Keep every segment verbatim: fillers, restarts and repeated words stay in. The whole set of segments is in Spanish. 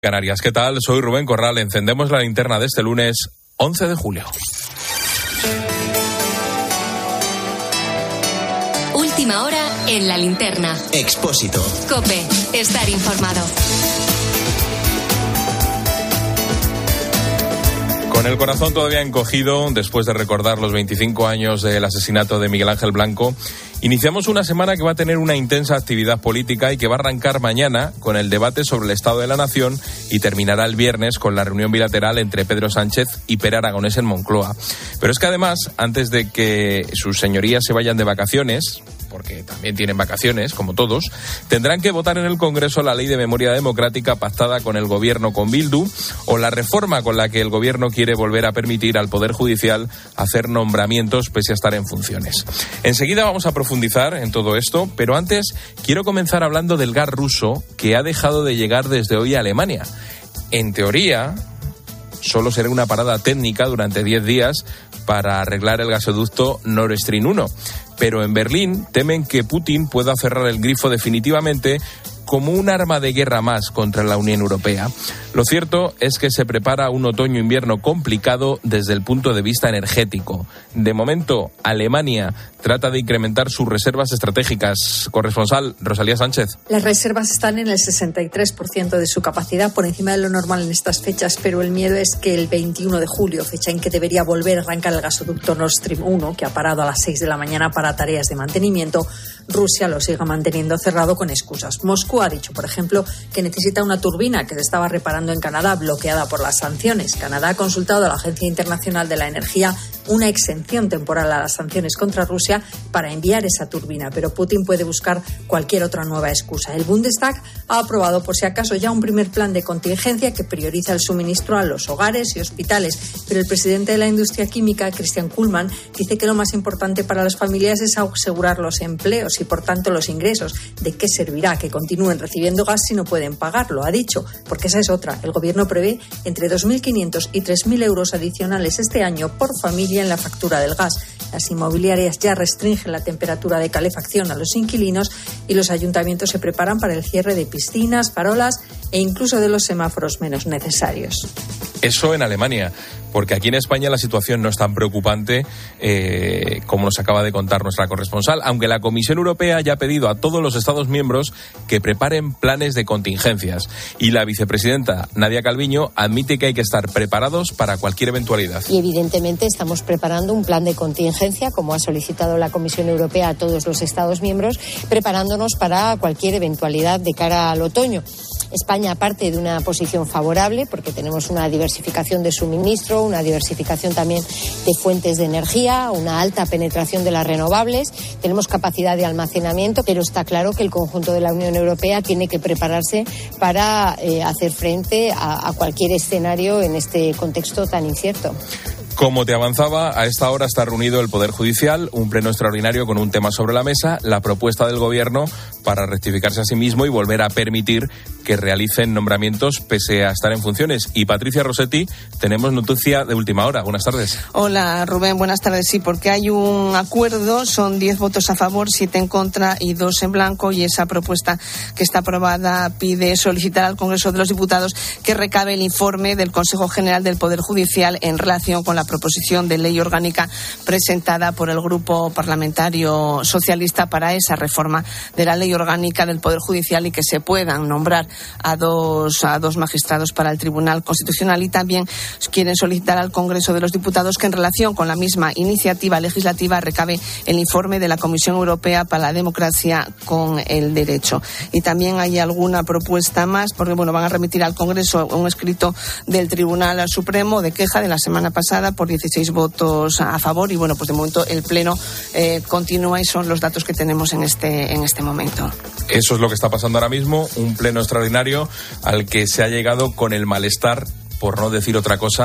Canarias, ¿qué tal? Soy Rubén Corral. Encendemos la linterna de este lunes once de julio. Última hora en la linterna. Expósito. COPE. Estar informado. Con el corazón todavía encogido, después de recordar los veinticinco años del asesinato de Miguel Ángel Blanco, iniciamos una semana que va a tener una intensa actividad política y que va a arrancar mañana con el debate sobre el Estado de la Nación y terminará el viernes con la reunión bilateral entre Pedro Sánchez y Pere Aragonés en Moncloa. Pero es que además, antes de que sus señorías se vayan de vacaciones, porque también tienen vacaciones, como todos, tendrán que votar en el Congreso la Ley de Memoria Democrática pactada con el Gobierno con Bildu o la reforma con la que el Gobierno quiere volver a permitir al Poder Judicial hacer nombramientos pese a estar en funciones. Enseguida vamos a profundizar en todo esto, pero antes quiero comenzar hablando del gas ruso que ha dejado de llegar desde hoy a Alemania. En teoría, solo será una parada técnica durante diez días para arreglar el gasoducto Nord Stream uno. Pero en Berlín temen que Putin pueda cerrar el grifo definitivamente como un arma de guerra más contra la Unión Europea. Lo cierto es que se prepara un otoño-invierno complicado desde el punto de vista energético. De momento, Alemania trata de incrementar sus reservas estratégicas. Corresponsal Rosalía Sánchez. Las reservas están en el sesenta y tres por ciento de su capacidad, por encima de lo normal en estas fechas, pero el miedo es que el veintiuno de julio, fecha en que debería volver a arrancar el gasoducto Nord Stream uno, que ha parado a las seis de la mañana para tareas de mantenimiento, Rusia lo siga manteniendo cerrado con excusas. Moscú ha dicho, por ejemplo, que necesita una turbina que se estaba reparando en Canadá, bloqueada por las sanciones. Canadá ha consultado a la Agencia Internacional de la Energía una exención temporal a las sanciones contra Rusia para enviar esa turbina, pero Putin puede buscar cualquier otra nueva excusa. El Bundestag ha aprobado, por si acaso, ya un primer plan de contingencia que prioriza el suministro a los hogares y hospitales, pero el presidente de la industria química, Christian Kuhlmann, dice que lo más importante para las familias es asegurar los empleos y, por tanto, los ingresos. ¿De qué servirá que continúen recibiendo gas si no pueden pagarlo? Ha dicho, porque esa es otra. El gobierno prevé entre dos mil quinientos y tres mil euros adicionales este año por familia en la factura del gas. Las inmobiliarias ya restringen la temperatura de calefacción a los inquilinos y los ayuntamientos se preparan para el cierre de piscinas, farolas e incluso de los semáforos menos necesarios. Eso en Alemania, porque aquí en España la situación no es tan preocupante eh, como nos acaba de contar nuestra corresponsal, aunque la Comisión Europea ya ha pedido a todos los Estados miembros que preparen planes de contingencias. Y la vicepresidenta Nadia Calviño admite que hay que estar preparados para cualquier eventualidad. Y evidentemente estamos preparando un plan de contingencia, como ha solicitado la Comisión Europea a todos los Estados miembros, preparándonos para cualquier eventualidad de cara al otoño. España parte de una posición favorable porque tenemos una diversificación de suministro, una diversificación también de fuentes de energía, una alta penetración de las renovables, tenemos capacidad de almacenamiento, pero está claro que el conjunto de la Unión Europea tiene que prepararse para eh, hacer frente a, a cualquier escenario en este contexto tan incierto. Como te avanzaba, a esta hora está reunido el Poder Judicial, un pleno extraordinario con un tema sobre la mesa, la propuesta del Gobierno para rectificarse a sí mismo y volver a permitir que realicen nombramientos pese a estar en funciones. Y Patricia Rossetti, tenemos noticia de última hora. Buenas tardes. Hola, Rubén. Buenas tardes. Sí, porque hay un acuerdo, son diez votos a favor, siete en contra y dos en blanco, y esa propuesta que está aprobada pide solicitar al Congreso de los Diputados que recabe el informe del Consejo General del Poder Judicial en relación con la proposición de ley orgánica presentada por el Grupo Parlamentario Socialista para esa reforma de la ley orgánica del Poder Judicial y que se puedan nombrar a dos, a dos magistrados para el Tribunal Constitucional. Y también quieren solicitar al Congreso de los Diputados que en relación con la misma iniciativa legislativa recabe el informe de la Comisión Europea para la Democracia con el Derecho. Y también hay alguna propuesta más, porque bueno, van a remitir al Congreso un escrito del Tribunal Supremo de queja de la semana pasada por dieciséis votos a favor, y bueno, pues de momento el Pleno eh, continúa y son los datos que tenemos en este, en este momento. Eso es lo que está pasando ahora mismo, un pleno extraordinario al que se ha llegado con el malestar, por no decir otra cosa,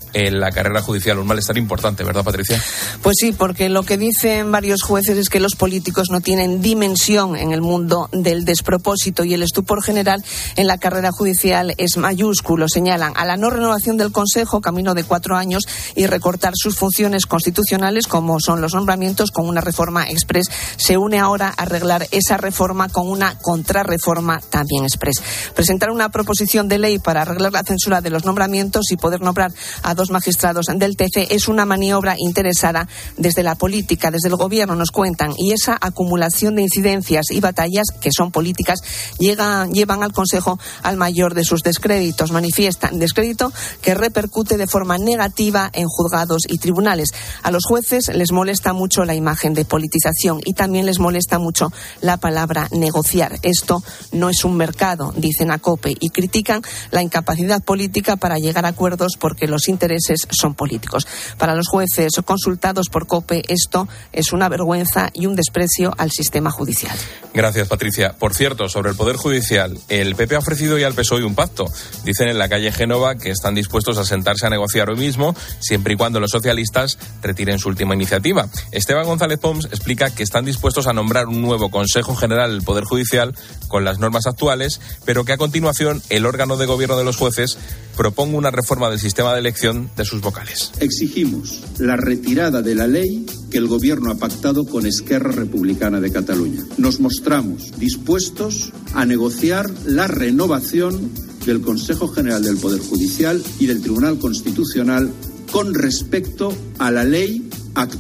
en la carrera judicial. Un malestar importante, ¿verdad, Patricia? Pues sí, porque lo que dicen varios jueces es que los políticos no tienen dimensión en el mundo del despropósito y el estupor general en la carrera judicial es mayúsculo. Señalan a la no renovación del Consejo, camino de cuatro años, y recortar sus funciones constitucionales, como son los nombramientos, con una reforma express. Se une ahora a arreglar esa reforma con una contrarreforma también express. Presentar una proposición de ley para arreglar la censura de los nombramientos y poder nombrar a dos magistrados del T C es una maniobra interesada desde la política, desde el gobierno, nos cuentan, y esa acumulación de incidencias y batallas que son políticas llegan, llevan al Consejo al mayor de sus descréditos. Manifiestan descrédito que repercute de forma negativa en juzgados y tribunales. A los jueces les molesta mucho la imagen de politización y también les molesta mucho la palabra negociar. Esto no es un mercado, dicen a COPE, y critican la incapacidad política para llegar a acuerdos porque los intereses son políticos. Para los jueces consultados por COPE, esto es una vergüenza y un desprecio al sistema judicial. Gracias, Patricia. Por cierto, sobre el Poder Judicial, el P P ha ofrecido ya al P S O E un pacto. Dicen en la calle Génova que están dispuestos a sentarse a negociar hoy mismo, siempre y cuando los socialistas retiren su última iniciativa. Esteban González Pons explica que están dispuestos a nombrar un nuevo Consejo General del Poder Judicial con las normas actuales, pero que a continuación el órgano de gobierno de los jueces proponga una reforma del sistema de elección de sus vocales. Exigimos la retirada de la ley que el Gobierno ha pactado con Esquerra Republicana de Cataluña. Nos mostramos dispuestos a negociar la renovación del Consejo General del Poder Judicial y del Tribunal Constitucional con respecto a la ley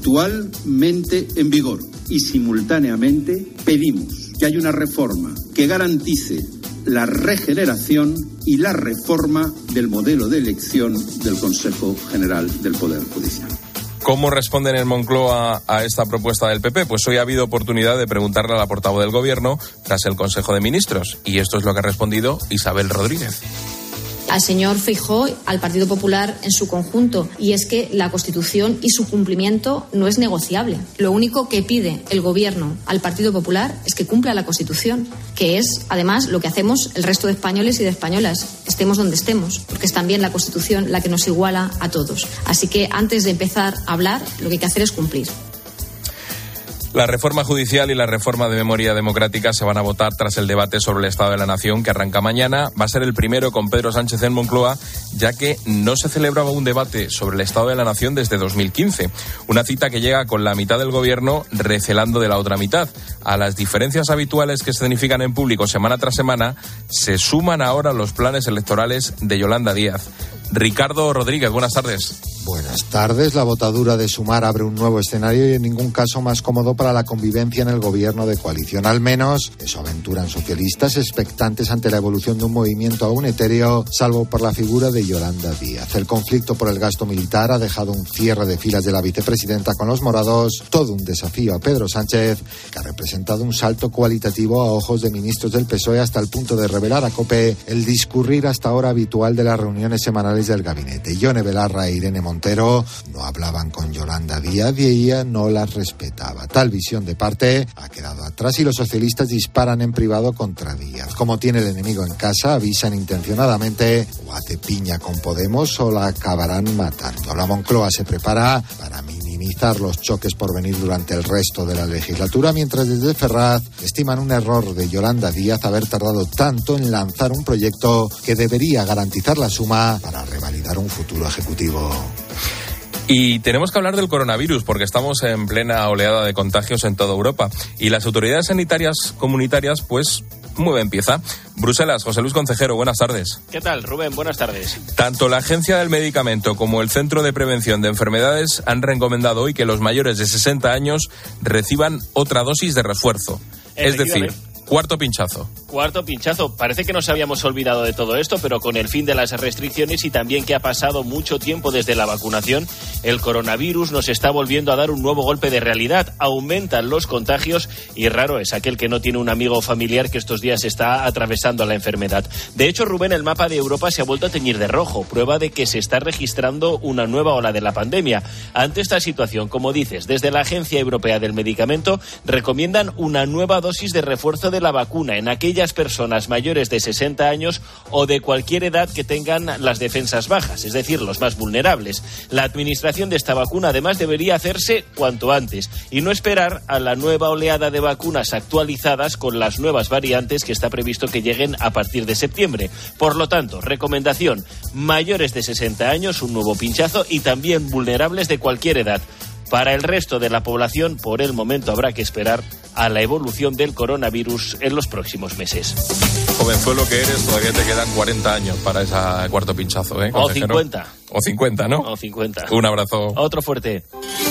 actualmente en vigor. Y simultáneamente pedimos que haya una reforma que garantice la regeneración y la reforma del modelo de elección del Consejo General del Poder Judicial. ¿Cómo responden en Moncloa a esta propuesta del P P? Pues hoy ha habido oportunidad de preguntarle a la portavoz del Gobierno tras el Consejo de Ministros. Y esto es lo que ha respondido Isabel Rodríguez. Al señor Feijóo, al Partido Popular en su conjunto, y es que la Constitución y su cumplimiento no es negociable. Lo único que pide el Gobierno al Partido Popular es que cumpla la Constitución, que es, además, lo que hacemos el resto de españoles y de españolas, estemos donde estemos, porque es también la Constitución la que nos iguala a todos. Así que antes de empezar a hablar, lo que hay que hacer es cumplir. La reforma judicial y la reforma de memoria democrática se van a votar tras el debate sobre el Estado de la Nación que arranca mañana. Va a ser el primero con Pedro Sánchez en Moncloa, ya que no se celebraba un debate sobre el Estado de la Nación desde dos mil quince. Una cita que llega con la mitad del Gobierno recelando de la otra mitad. A las diferencias habituales que se significan en público semana tras semana, se suman ahora los planes electorales de Yolanda Díaz. Ricardo Rodríguez, buenas tardes. Buenas tardes. La votadura de Sumar abre un nuevo escenario y en ningún caso más cómodo para la convivencia en el gobierno de coalición. Al menos eso aventuran socialistas expectantes ante la evolución de un movimiento aún etéreo, salvo por la figura de Yolanda Díaz. El conflicto por el gasto militar ha dejado un cierre de filas de la vicepresidenta con los morados, todo un desafío a Pedro Sánchez, que ha representado un salto cualitativo a ojos de ministros del P S O E hasta el punto de revelar a COPE el discurrir hasta ahora habitual de las reuniones semanales del gabinete. Yone Belarra e Irene Montero no hablaban con Yolanda Díaz y ella no las respetaba. Tal visión de parte ha quedado atrás y los socialistas disparan en privado contra Díaz. Como tiene el enemigo en casa, avisan intencionadamente o hace piña con Podemos o la acabarán matando. La Moncloa se prepara para minimizar los choques por venir durante el resto de la legislatura, mientras desde Ferraz estiman un error de Yolanda Díaz haber tardado tanto en lanzar un proyecto que debería garantizar la suma para revalidar un futuro ejecutivo. Y tenemos que hablar del coronavirus porque estamos en plena oleada de contagios en toda Europa y las autoridades sanitarias comunitarias pues mueven pieza. Bruselas, José Luis Concejero, buenas tardes. ¿Qué tal, Rubén? Buenas tardes. Tanto la Agencia del Medicamento como el Centro de Prevención de Enfermedades han recomendado hoy que los mayores de sesenta años reciban otra dosis de refuerzo. Es decir, cuarto pinchazo. Cuarto pinchazo. Parece que nos habíamos olvidado de todo esto, pero con el fin de las restricciones y también que ha pasado mucho tiempo desde la vacunación, el coronavirus nos está volviendo a dar un nuevo golpe de realidad. Aumentan los contagios y raro es aquel que no tiene un amigo o familiar que estos días está atravesando la enfermedad. De hecho, Rubén, el mapa de Europa se ha vuelto a teñir de rojo, prueba de que se está registrando una nueva ola de la pandemia. Ante esta situación, como dices, desde la Agencia Europea del Medicamento recomiendan una nueva dosis de refuerzo de de la vacuna en aquellas personas mayores de sesenta años o de cualquier edad que tengan las defensas bajas, es decir, los más vulnerables. La administración de esta vacuna además debería hacerse cuanto antes y no esperar a la nueva oleada de vacunas actualizadas con las nuevas variantes que está previsto que lleguen a partir de septiembre. Por lo tanto, recomendación: mayores de sesenta años, un nuevo pinchazo, y también vulnerables de cualquier edad. Para el resto de la población, por el momento habrá que esperar a la evolución del coronavirus en los próximos meses. Jovenzuelo que eres, todavía te quedan cuarenta años para ese cuarto pinchazo, ¿eh? O cincuenta. O cincuenta, ¿no? O cincuenta. Un abrazo. Otro fuerte.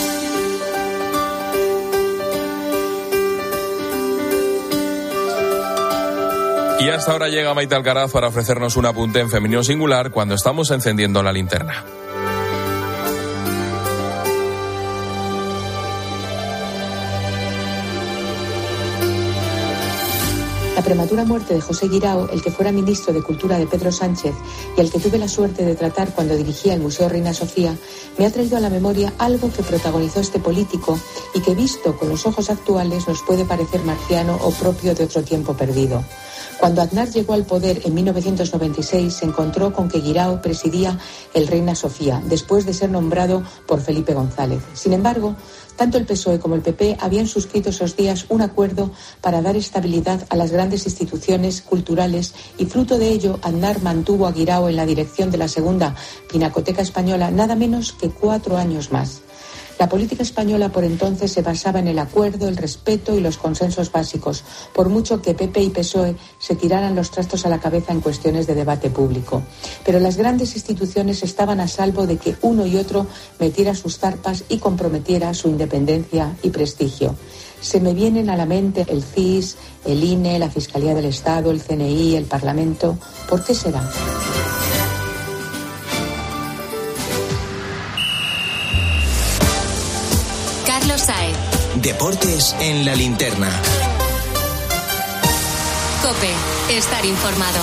Y hasta ahora llega Maite Alcaraz para ofrecernos un apunte en femenino singular cuando estamos encendiendo la linterna. La prematura muerte de José Guirao, el que fuera ministro de Cultura de Pedro Sánchez y al que tuve la suerte de tratar cuando dirigía el Museo Reina Sofía, me ha traído a la memoria algo que protagonizó este político y que, visto con los ojos actuales, nos puede parecer marciano o propio de otro tiempo perdido. Cuando Aznar llegó al poder en mil novecientos noventa y seis, se encontró con que Guirao presidía el Reina Sofía, después de ser nombrado por Felipe González. Sin embargo, tanto el P S O E como el P P habían suscrito esos días un acuerdo para dar estabilidad a las grandes instituciones culturales y, fruto de ello, Aznar mantuvo a Guirao en la dirección de la segunda Pinacoteca Española nada menos que cuatro años más. La política española por entonces se basaba en el acuerdo, el respeto y los consensos básicos, por mucho que P P y P S O E se tiraran los trastos a la cabeza en cuestiones de debate público. Pero las grandes instituciones estaban a salvo de que uno y otro metiera sus zarpas y comprometiera su independencia y prestigio. Se me vienen a la mente el C I S, el I N E, la Fiscalía del Estado, el C N I, el Parlamento. ¿Por qué será? Carlos Saez. Deportes en la linterna. COPE. Estar informado.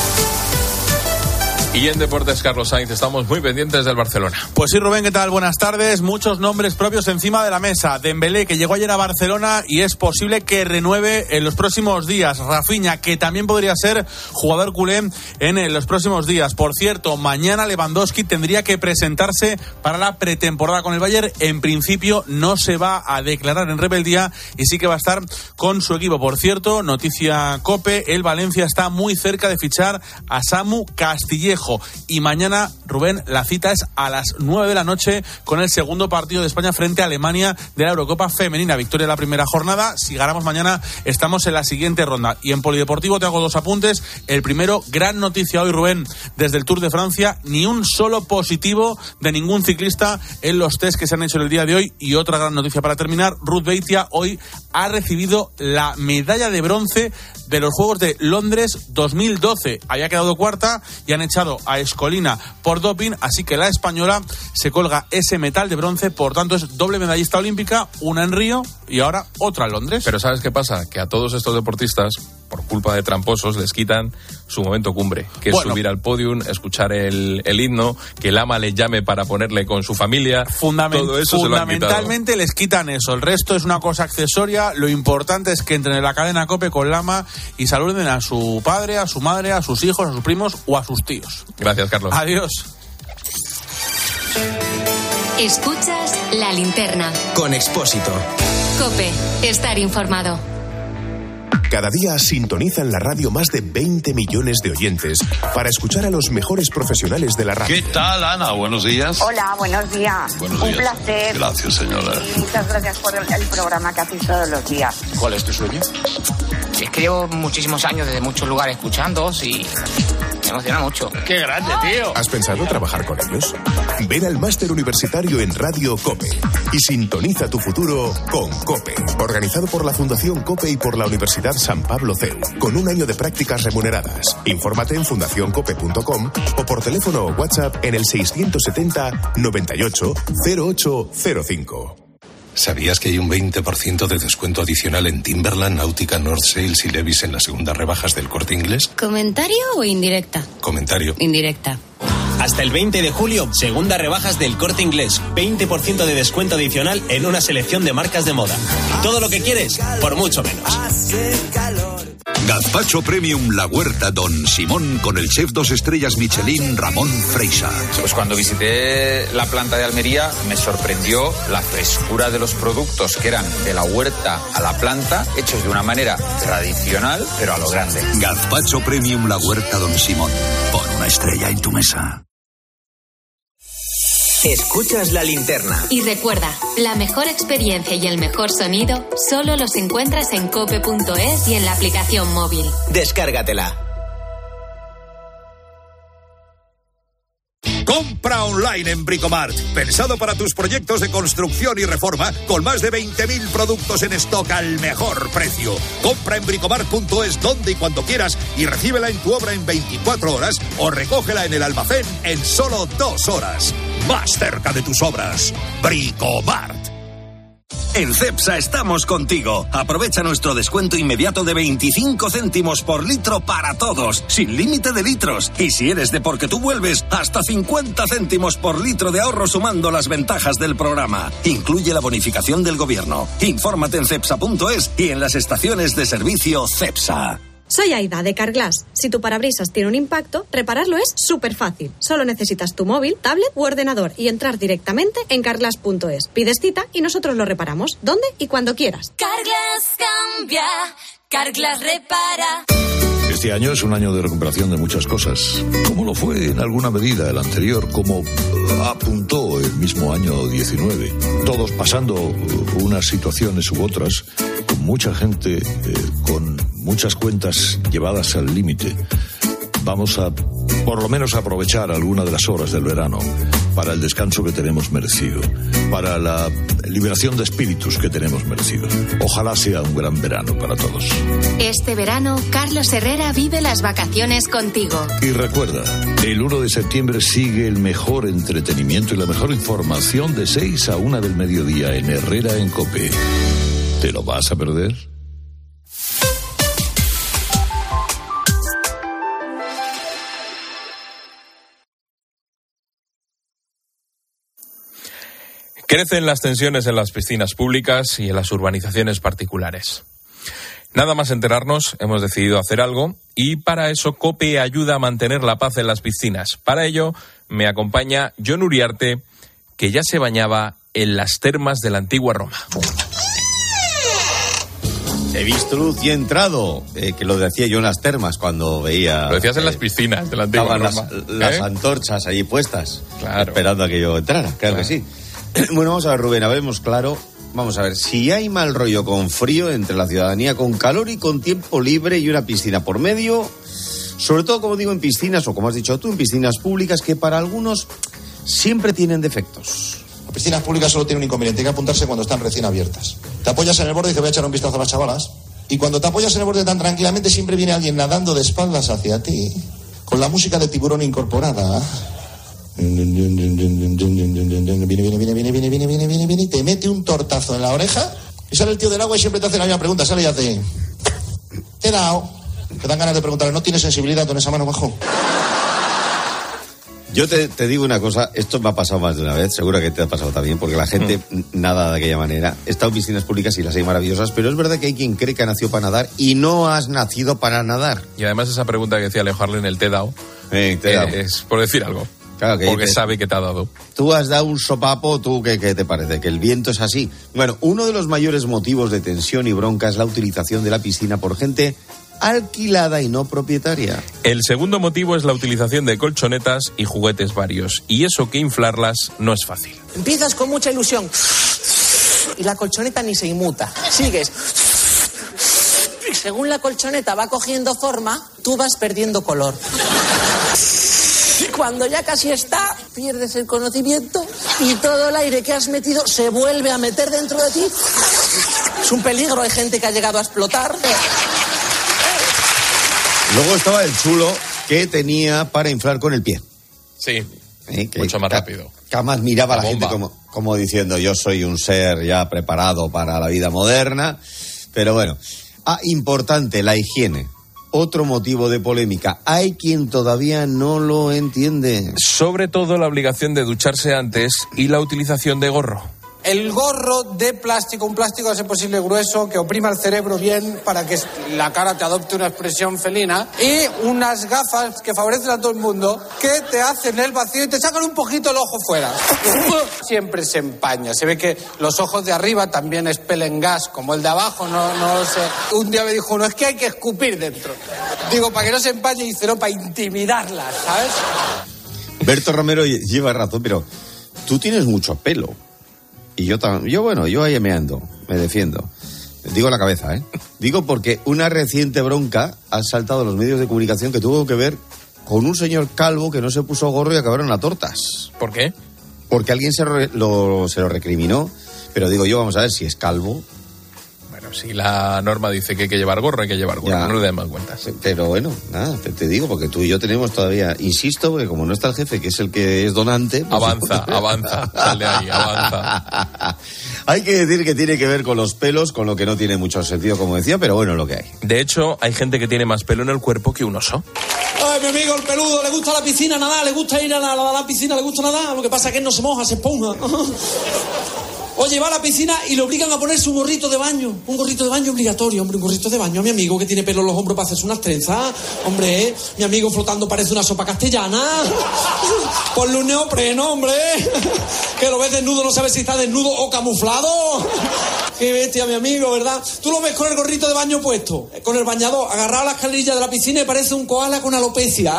Y en Deportes, Carlos Sainz, estamos muy pendientes del Barcelona. Pues sí, Rubén, ¿qué tal? Buenas tardes. Muchos nombres propios encima de la mesa. Dembélé, que llegó ayer a Barcelona y es posible que renueve en los próximos días. Rafinha, que también podría ser jugador culé en los próximos días. Por cierto, mañana Lewandowski tendría que presentarse para la pretemporada con el Bayern. En principio no se va a declarar en rebeldía y sí que va a estar con su equipo. Por cierto, noticia COPE, el Valencia está muy cerca de fichar a Samu Castillejo. Y mañana, Rubén, la cita es a las nueve de la noche con el segundo partido de España frente a Alemania de la Eurocopa Femenina. Victoria en la primera jornada. Si ganamos mañana, estamos en la siguiente ronda. Y en Polideportivo te hago dos apuntes. El primero, gran noticia hoy, Rubén, desde el Tour de Francia. Ni un solo positivo de ningún ciclista en los test que se han hecho en el día de hoy. Y otra gran noticia para terminar, Ruth Beitia hoy ha recibido la medalla de bronce de los Juegos de Londres dos mil doce. Había quedado cuarta y han echado a Escolina por doping, así que la española se colga ese metal de bronce, por tanto es doble medallista olímpica, una en Río y ahora otra en Londres. Pero ¿sabes qué pasa? Que a todos estos deportistas, por culpa de tramposos, les quitan su momento cumbre, que bueno, es subir al podium, escuchar el, el himno, que el ama le llame para ponerle con su familia. Fundament- todo eso fundamentalmente se lo han les quitan eso, el resto es una cosa accesoria. Lo importante es que entren en la cadena COPE con Lama y saluden a su padre, a su madre, a sus hijos, a sus primos o a sus tíos. Gracias, Carlos. Adiós. Escuchas La Linterna con Expósito. COPE. Estar informado. Cada día sintonizan la radio más de veinte millones de oyentes para escuchar a los mejores profesionales de la radio. ¿Qué tal, Ana? Buenos días. Hola, buenos días. Buenos Un días. placer. Gracias, señora. Y muchas gracias por el, el programa que hacéis todos los días. ¿Cuál es tu sueño? Es que llevo muchísimos años desde muchos lugares escuchándoos y me emociona mucho. ¡Qué grande, tío! ¿Has pensado trabajar con ellos? Ven al máster universitario en Radio COPE y sintoniza tu futuro con COPE. Organizado por la Fundación COPE y por la Universidad San Pablo C E U, con un año de prácticas remuneradas. Infórmate en fundación cope punto com o por teléfono o WhatsApp en el seiscientos setenta noventa y ocho cero ocho cero cinco. ¿Sabías que hay un veinte por ciento de descuento adicional en Timberland, Nautica, North Sales y Levi's en las segundas rebajas del Corte Inglés? ¿Comentario o indirecta? Comentario. Indirecta. Hasta el veinte de julio, segunda rebajas del Corte Inglés. veinte por ciento de descuento adicional en una selección de marcas de moda. Todo lo que quieres, por mucho menos. Gazpacho Premium La Huerta Don Simón con el chef dos estrellas Michelin Ramón Freixa. Pues cuando visité la planta de Almería me sorprendió la frescura de los productos que eran de la huerta a la planta, hechos de una manera tradicional, pero a lo grande. Gazpacho Premium La Huerta Don Simón. Pon una estrella en tu mesa. Escuchas La Linterna. Y recuerda, la mejor experiencia y el mejor sonido solo los encuentras en cope punto es y en la aplicación móvil. Descárgatela. Compra online en Bricomart. Pensado para tus proyectos de construcción y reforma, con más de veinte mil productos en stock al mejor precio. Compra en bricomart punto es donde y cuando quieras y recíbela en tu obra en veinticuatro horas o recógela en el almacén en solo dos horas. Más cerca de tus obras. Bricomart. En Cepsa estamos contigo. Aprovecha nuestro descuento inmediato de veinticinco céntimos por litro para todos, sin límite de litros. Y si eres de Porque Tú Vuelves, hasta cincuenta céntimos por litro de ahorro sumando las ventajas del programa. Incluye la bonificación del gobierno. Infórmate en cepsa punto es y en las estaciones de servicio Cepsa. Soy Aida, de Carglass. Si tu parabrisas tiene un impacto, repararlo es súper fácil. Solo necesitas tu móvil, tablet u ordenador y entrar directamente en carglass punto es. Pides cita y nosotros lo reparamos, donde y cuando quieras. Carglass cambia, Carglass repara. Este año es un año de recuperación de muchas cosas, como lo fue en alguna medida el anterior, como apuntó el mismo año diecinueve. Todos pasando unas situaciones u otras, con mucha gente, eh, con muchas cuentas llevadas al límite. Vamos a, por lo menos, aprovechar alguna de las horas del verano para el descanso que tenemos merecido, para la liberación de espíritus que tenemos merecido. Ojalá sea un gran verano para todos. Este verano, Carlos Herrera vive las vacaciones contigo. Y recuerda, el uno de septiembre sigue el mejor entretenimiento y la mejor información de seis a una del mediodía en Herrera en COPE. ¿Te lo vas a perder? Crecen las tensiones en las piscinas públicas y en las urbanizaciones particulares. Nada más enterarnos, hemos decidido hacer algo y para eso COPE ayuda a mantener la paz en las piscinas. Para ello me acompaña Jon Uriarte, que ya se bañaba en las termas de la antigua Roma. He visto luz y he entrado, eh, que lo decía yo en las termas cuando veía... Lo decías eh, en las piscinas de la antigua Roma. Las, las ¿Eh? antorchas allí puestas, claro, esperando a que yo entrara, claro, claro que sí. Bueno, vamos a ver, Rubén, hablemos claro. Vamos a ver, si hay mal rollo con frío entre la ciudadanía, con calor y con tiempo libre y una piscina por medio, sobre todo, como digo, en piscinas, o como has dicho tú, en piscinas públicas, que para algunos siempre tienen defectos. Las piscinas públicas solo tienen un inconveniente, hay que apuntarse cuando están recién abiertas. Te apoyas en el borde y te voy a echar un vistazo a las chavalas. Y cuando te apoyas en el borde tan tranquilamente, siempre viene alguien nadando de espaldas hacia ti, con la música de Tiburón incorporada. Viene, viene, viene, viene, viene, viene, viene, viene, viene, viene, y te mete un tortazo en la oreja y sale el tío del agua y siempre te hace la misma pregunta, sale y hace... Te he dado. Te dan ganas de preguntarle, ¿no tienes sensibilidad con esa mano bajo? Yo te, te digo una cosa, esto me ha pasado más de una vez, seguro que te ha pasado también, porque la gente mm. nada de aquella manera. He estado en piscinas públicas y las hay maravillosas, pero es verdad que hay quien cree que ha nacido para nadar y no has nacido para nadar. Y además esa pregunta que decía Leo Harlem, el te he dado, eh, te he dado. Eh, es por decir algo. Claro que porque te, sabe que te ha dado. Tú has dado un sopapo, ¿tú qué, qué te parece? ¿Que el viento es así? Bueno, uno de los mayores motivos de tensión y bronca es la utilización de la piscina por gente alquilada y no propietaria. El segundo motivo es la utilización de colchonetas y juguetes varios. Y eso que inflarlas no es fácil. Empiezas con mucha ilusión y la colchoneta ni se inmuta. Sigues. Y según la colchoneta va cogiendo forma, tú vas perdiendo color. Cuando ya casi está, pierdes el conocimiento y todo el aire que has metido se vuelve a meter dentro de ti. Es un peligro, hay gente que ha llegado a explotar. Luego estaba el chulo que tenía para inflar con el pie. Sí, ¿Eh? que, mucho más que, rápido. Que además miraba a la, la gente como, como diciendo, yo soy un ser ya preparado para la vida moderna. Pero bueno, ah, importante, la higiene. Otro motivo de polémica. Hay quien todavía no lo entiende. Sobre todo la obligación de ducharse antes y la utilización de gorro. El gorro de plástico, un plástico a ser posible grueso, que oprima el cerebro bien para que la cara te adopte una expresión felina. Y unas gafas que favorecen a todo el mundo, que te hacen el vacío y te sacan un poquito el ojo fuera. Siempre se empaña. Se ve que los ojos de arriba también expelen gas, como el de abajo, no, no sé. Un día me dijo uno, es que hay que escupir dentro. Digo, para que no se empañe, y dice, no, para intimidarlas, ¿sabes? Berto Romero lleva razón, pero tú tienes mucho pelo. Y yo, yo, bueno, yo ahí me ando, me defiendo. Digo la cabeza, ¿eh? Digo porque una reciente bronca ha saltado a los medios de comunicación que tuvo que ver con un señor calvo que no se puso gorro y acabaron a tortas. ¿Por qué? Porque alguien se, re, lo, se lo recriminó, pero digo yo, vamos a ver si es calvo. Bueno, si la norma dice que hay que llevar gorro, hay que llevar gorro, ya. No le den más cuentas. Pero bueno, nada, te, te digo, porque tú y yo tenemos todavía, insisto, porque como no está el jefe, que es el que es donante... Pues avanza, no... avanza, sale ahí, avanza. Hay que decir que tiene que ver con los pelos, con lo que no tiene mucho sentido, como decía, pero bueno, es lo que hay. De hecho, hay gente que tiene más pelo en el cuerpo que un oso. Ay, mi amigo, el peludo, le gusta la piscina, nadar, le gusta ir a la, a la piscina, le gusta nadar, lo que pasa es que él no se moja, se esponja. Oye, va a la piscina y le obligan a ponerse un gorrito de baño. Un gorrito de baño obligatorio, hombre, un gorrito de baño. A mi amigo que tiene pelo en los hombros para hacerse unas trenzas. Hombre, ¿eh? Mi amigo flotando parece una sopa castellana. Ponle un neopreno, hombre. Que lo ves desnudo, no sabes si está desnudo o camuflado. Qué bestia, mi amigo, ¿verdad? Tú lo ves con el gorrito de baño puesto, con el bañador, agarrado a la escalerilla de la piscina y parece un koala con alopecia.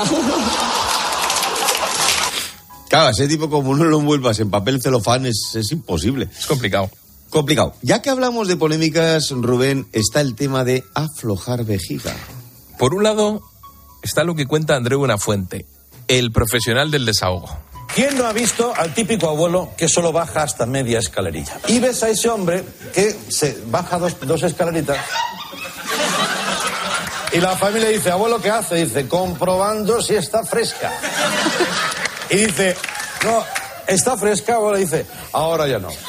Claro, ese tipo, como no lo envuelvas en papel celofán, es, es imposible. Es complicado. Complicado. Ya que hablamos de polémicas, Rubén, está el tema de aflojar vejiga. Por un lado, está lo que cuenta Andreu Buenafuente, el profesional del desahogo. ¿Quién no ha visto al típico abuelo que solo baja hasta media escalerilla? Y ves a ese hombre que se baja dos, dos escaleritas... Y la familia dice, abuelo, ¿qué hace? Dice, comprobando si está fresca. Y dice, no, está fresca, abuelo. Dice, ahora ya no. Dice,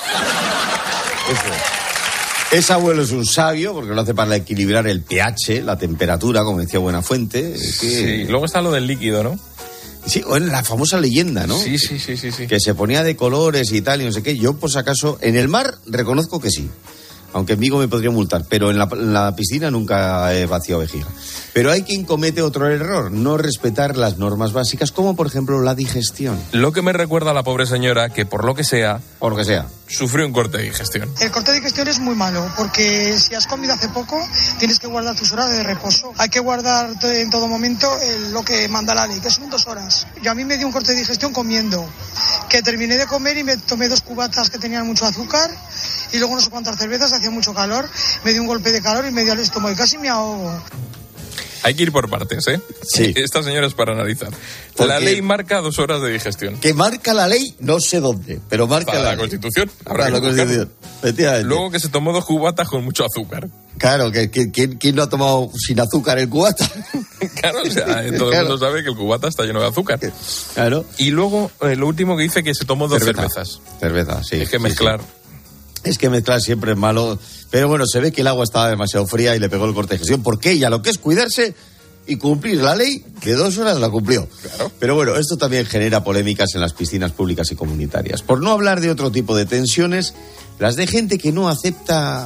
ese abuelo es un sabio, porque lo hace para equilibrar el pH, la temperatura, como decía Buenafuente. Es que... Sí, luego está lo del líquido, ¿no? Sí, o en la famosa leyenda, ¿no? Sí, sí, sí, sí, sí. Que se ponía de colores y tal, y no sé qué. Yo, por si acaso, en el mar reconozco que sí. Aunque en Vigo me podría multar, pero en la, en la piscina nunca he vaciado vejiga. Pero hay quien comete otro error, no respetar las normas básicas, como por ejemplo la digestión. Lo que me recuerda a la pobre señora que por lo que sea... Por lo que sea. Sufrió un corte de digestión. El corte de digestión es muy malo, porque si has comido hace poco, tienes que guardar tus horas de reposo. Hay que guardar en todo momento el, lo que manda la ley, que son dos horas. Yo a mí me dio un corte de digestión comiendo, que terminé de comer y me tomé dos cubatas que tenían mucho azúcar, y luego no sé cuántas cervezas, hacía mucho calor, me dio un golpe de calor y me dio el estómago y casi me ahogo. Hay que ir por partes, ¿eh? Sí. Esta señora es para analizar. Porque la ley marca dos horas de digestión. Que marca la ley, no sé dónde, pero marca para la, la Constitución. Habrá para la Constitución. Luego que se tomó dos cubatas con mucho azúcar. Claro, que, que, que ¿quién no ha tomado sin azúcar el cubata? Claro, o sea, todo claro. el mundo sabe que el cubata está lleno de azúcar. Claro. Y luego, eh, lo último que dice que se tomó dos Cerveza. cervezas. Cerveza, sí. Es que sí, mezclar... Sí. Es que mezclar siempre es malo, pero bueno, se ve que el agua estaba demasiado fría y le pegó el corte de digestión, porque ella lo que es cuidarse y cumplir la ley de dos horas la cumplió. Claro. Pero bueno, esto también genera polémicas en las piscinas públicas y comunitarias. Por no hablar de otro tipo de tensiones, las de gente que no acepta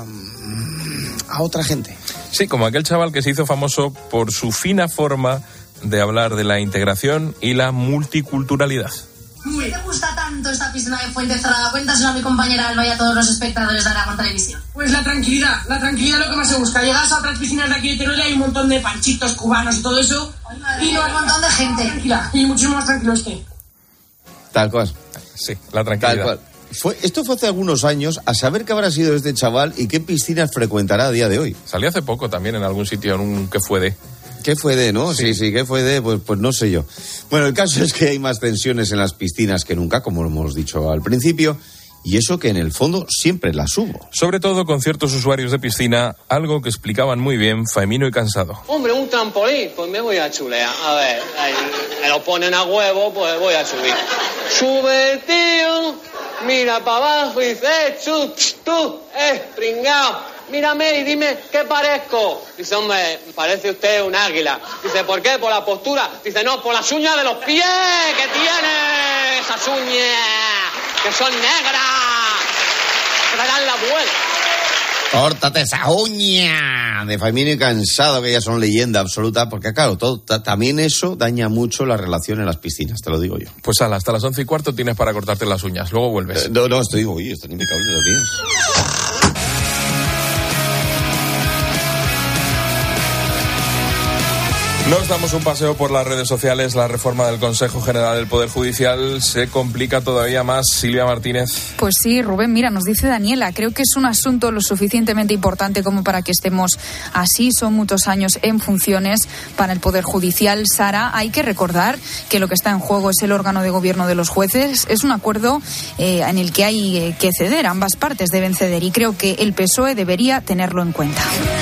a otra gente. Sí, como aquel chaval que se hizo famoso por su fina forma de hablar de la integración y la multiculturalidad. ¿Qué te gusta tanto esta piscina de Fuente Cerrada? Cuéntaselo a mi compañera Alba y a todos los espectadores de Aragón Televisión. Pues la tranquilidad, la tranquilidad es lo que más se busca. Llegas a otras piscinas de aquí de Teruel y hay un montón de panchitos cubanos y todo eso. Y no, un montón de gente. Tranquila, y muchísimo más tranquilo este. Tal cual. Sí, la tranquilidad. Tal cual. Fue, esto fue hace algunos años, a saber qué habrá sido este chaval y qué piscinas frecuentará a día de hoy. Salió hace poco también en algún sitio, en un que fue de... ¿Qué fue de, no? Sí, sí, sí ¿qué fue de? Pues, pues no sé yo. Bueno, el caso es que hay más tensiones en las piscinas que nunca, como lo hemos dicho al principio, y eso que en el fondo siempre las hubo. Sobre todo con ciertos usuarios de piscina, algo que explicaban muy bien Faemino y Cansado. Hombre, un trampolín, pues me voy a chulear. A ver, ahí, me lo ponen a huevo, pues voy a subir. Sube, tío, mira para abajo y dice, eh, tú, tú, eh, pringao. Mírame y dime, ¿qué parezco? Dice, hombre, parece usted un águila. Dice, ¿por qué? ¿Por la postura? Dice, no, por las uñas de los pies que tiene. Esas uñas, que son negras. que te dan la vuelta. Córtate esa uña de Faimino y Cansado, que ya son leyenda absoluta, porque claro, todo, ta, también eso daña mucho la relación en las piscinas, te lo digo yo. Pues ala, hasta las once y cuarto tienes para cortarte las uñas, luego vuelves. Eh, no, no, estoy, oye, están impecables los días. Nos damos un paseo por las redes sociales. La reforma del Consejo General del Poder Judicial se complica todavía más. Silvia Martínez. Pues sí, Rubén, mira, nos dice Daniela, creo que es un asunto lo suficientemente importante como para que estemos así. Son muchos años en funciones para el Poder Judicial. Sara, hay que recordar que lo que está en juego es el órgano de gobierno de los jueces. Es un acuerdo eh, en el que hay eh, que ceder, ambas partes deben ceder, y creo que el P S O E debería tenerlo en cuenta.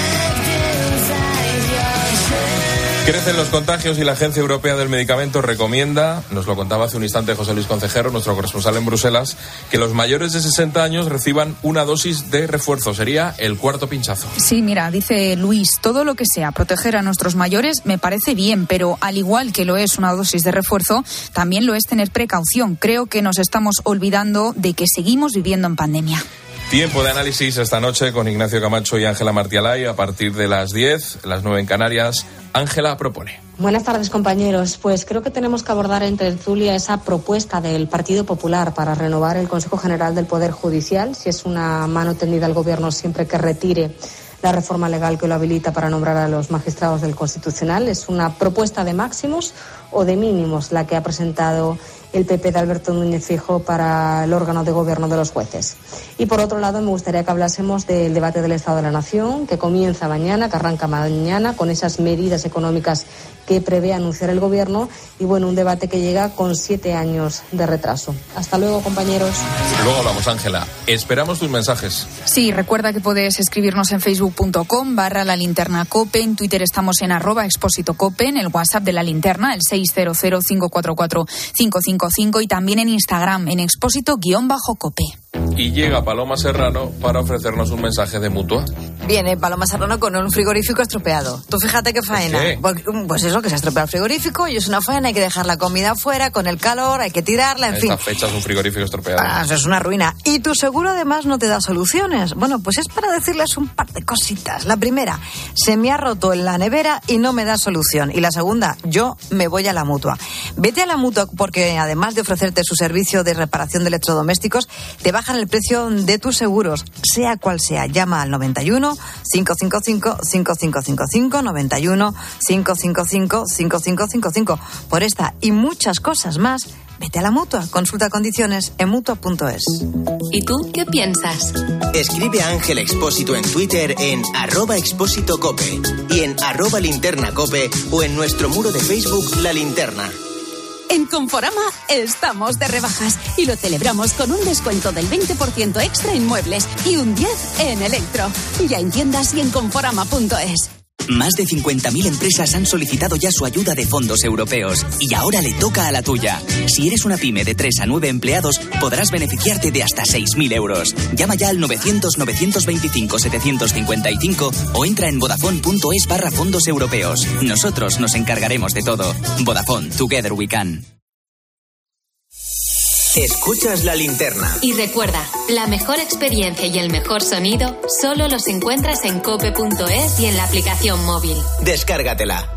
Crecen los contagios y la Agencia Europea del Medicamento recomienda, nos lo contaba hace un instante José Luis Concejero, nuestro corresponsal en Bruselas, que los mayores de sesenta años reciban una dosis de refuerzo. Sería el cuarto pinchazo. Sí, mira, dice Luis, todo lo que sea proteger a nuestros mayores me parece bien, pero al igual que lo es una dosis de refuerzo, también lo es tener precaución. Creo que nos estamos olvidando de que seguimos viviendo en pandemia. Tiempo de análisis esta noche con Ignacio Camacho y Ángela Martialay a partir de las diez, las nueve en Canarias. Ángela propone. Buenas tardes, compañeros. Pues creo que tenemos que abordar en tertulia esa propuesta del Partido Popular para renovar el Consejo General del Poder Judicial, si es una mano tendida al Gobierno siempre que retire la reforma legal que lo habilita para nombrar a los magistrados del Constitucional. ¿Es una propuesta de máximos o de mínimos la que ha presentado el P P de Alberto Núñez Feijóo para el órgano de gobierno de los jueces? Y por otro lado, me gustaría que hablásemos del debate del Estado de la Nación, que comienza mañana, que arranca mañana, con esas medidas económicas que prevé anunciar el Gobierno, y bueno, un debate que llega con siete años de retraso. Hasta luego, compañeros. Luego hablamos, Ángela. Esperamos tus mensajes. Sí, recuerda que puedes escribirnos en facebook.com barra la linterna cope, en Twitter estamos en arroba expósito cope, en el WhatsApp de la linterna, el seis cero cero, cinco cuatro cuatro, cinco cinco cinco, y también en Instagram, en expósito-cope. Y llega Paloma Serrano para ofrecernos un mensaje de Mutua. Viene Paloma Serrano con un frigorífico estropeado. Tú fíjate qué faena. ¿Qué? Pues eso, que se ha estropeado el frigorífico y es una faena, hay que dejar la comida afuera con el calor, hay que tirarla, en a fin. Esta fecha es un frigorífico estropeado. Ah, eso es una ruina. Y tu seguro además no te da soluciones. Bueno, pues es para decirles un par de cositas. La primera, se me ha roto en la nevera y no me da solución. Y la segunda, yo me voy a la Mutua. Vete a la Mutua porque además de ofrecerte su servicio de reparación de electrodomésticos, te bajan el precio de tus seguros, sea cual sea. Llama al noventa y uno, cinco cinco cinco, cinco cinco cinco cinco, noventa y uno, cinco cinco cinco, cinco cinco cinco cinco. Por esta y muchas cosas más, vete a la Mutua. Consulta condiciones en mutua punto es. ¿Y tú qué piensas? Escribe a Ángel Expósito en Twitter en arroba expósito cope y en arroba linterna cope o en nuestro muro de Facebook La Linterna. En Conforama estamos de rebajas y lo celebramos con un descuento del veinte por ciento extra en muebles y un diez por ciento en electro. Ya en tiendas y en conforama punto es. Más de cincuenta mil empresas han solicitado ya su ayuda de fondos europeos y ahora le toca a la tuya. Si eres una pyme de tres a nueve empleados, podrás beneficiarte de hasta seis mil euros. Llama ya al novecientos, novecientos veinticinco, setecientos cincuenta y cinco o entra en vodafone punto es barra fondos europeos. Nosotros nos encargaremos de todo. Vodafone, together we can. Escuchas La Linterna. Y recuerda, la mejor experiencia y el mejor sonido solo los encuentras en cope punto es y en la aplicación móvil. Descárgatela.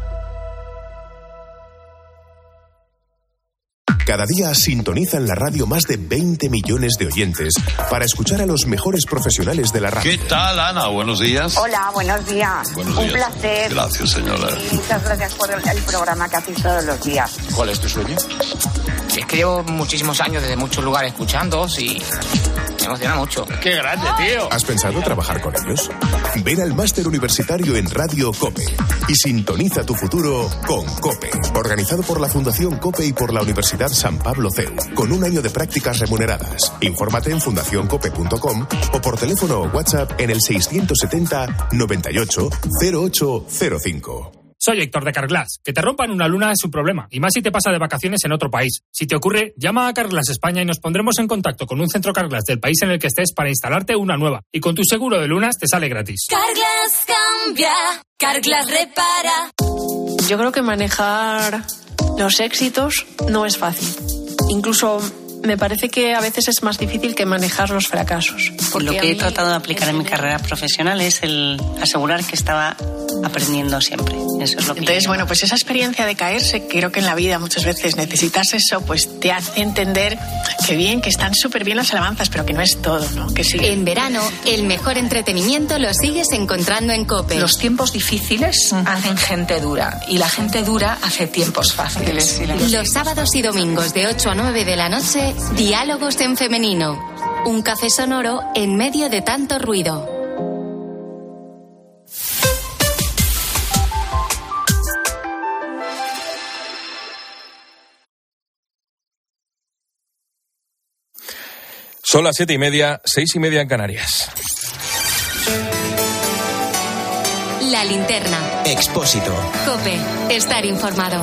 Cada día sintonizan la radio más de veinte millones de oyentes para escuchar a los mejores profesionales de la radio. ¿Qué tal, Ana? Buenos días. Hola, buenos días. Buenos Un días. placer. Gracias, señora. Y muchas gracias por el, el programa que hacéis todos los días. ¿Cuál es tu sueño? Es que llevo muchísimos años desde muchos lugares escuchándoos y me emociona mucho. ¡Qué grande, tío! ¿Has pensado trabajar con ellos? Ven al máster universitario en Radio COPE y sintoniza tu futuro con COPE. Organizado por la Fundación COPE y por la Universidad San Pablo C E U, con un año de prácticas remuneradas. Infórmate en fundación cope punto com o por teléfono o WhatsApp en el seiscientos setenta, noventa y ocho, cero ocho cero cinco. Soy Héctor de Carglass. Que te rompan una luna es un problema, y más si te pasa de vacaciones en otro país. Si te ocurre, llama a Carglass España y nos pondremos en contacto con un centro Carglass del país en el que estés para instalarte una nueva. Y con tu seguro de lunas te sale gratis. Carglass cambia, Carglass repara. Yo creo que manejar los éxitos no es fácil. Incluso me parece que a veces es más difícil que manejar los fracasos. Lo que he tratado de aplicar en mi carrera profesional es el asegurar que estaba aprendiendo siempre. Eso es lo que Entonces, yo... bueno, pues esa experiencia de caerse, creo que en la vida muchas veces necesitas eso, pues te hace entender que bien, que están súper bien las alabanzas, pero que no es todo, ¿no? Que sí. En verano, el mejor entretenimiento lo sigues encontrando en COPE. Los tiempos difíciles uh-huh. hacen gente dura y la gente dura hace tiempos fáciles. Los sábados y domingos de ocho a nueve de la noche, Diálogos en Femenino. Un café sonoro en medio de tanto ruido. Son las siete y media, seis y media en Canarias. La linterna. Expósito. COPE. Estar informado.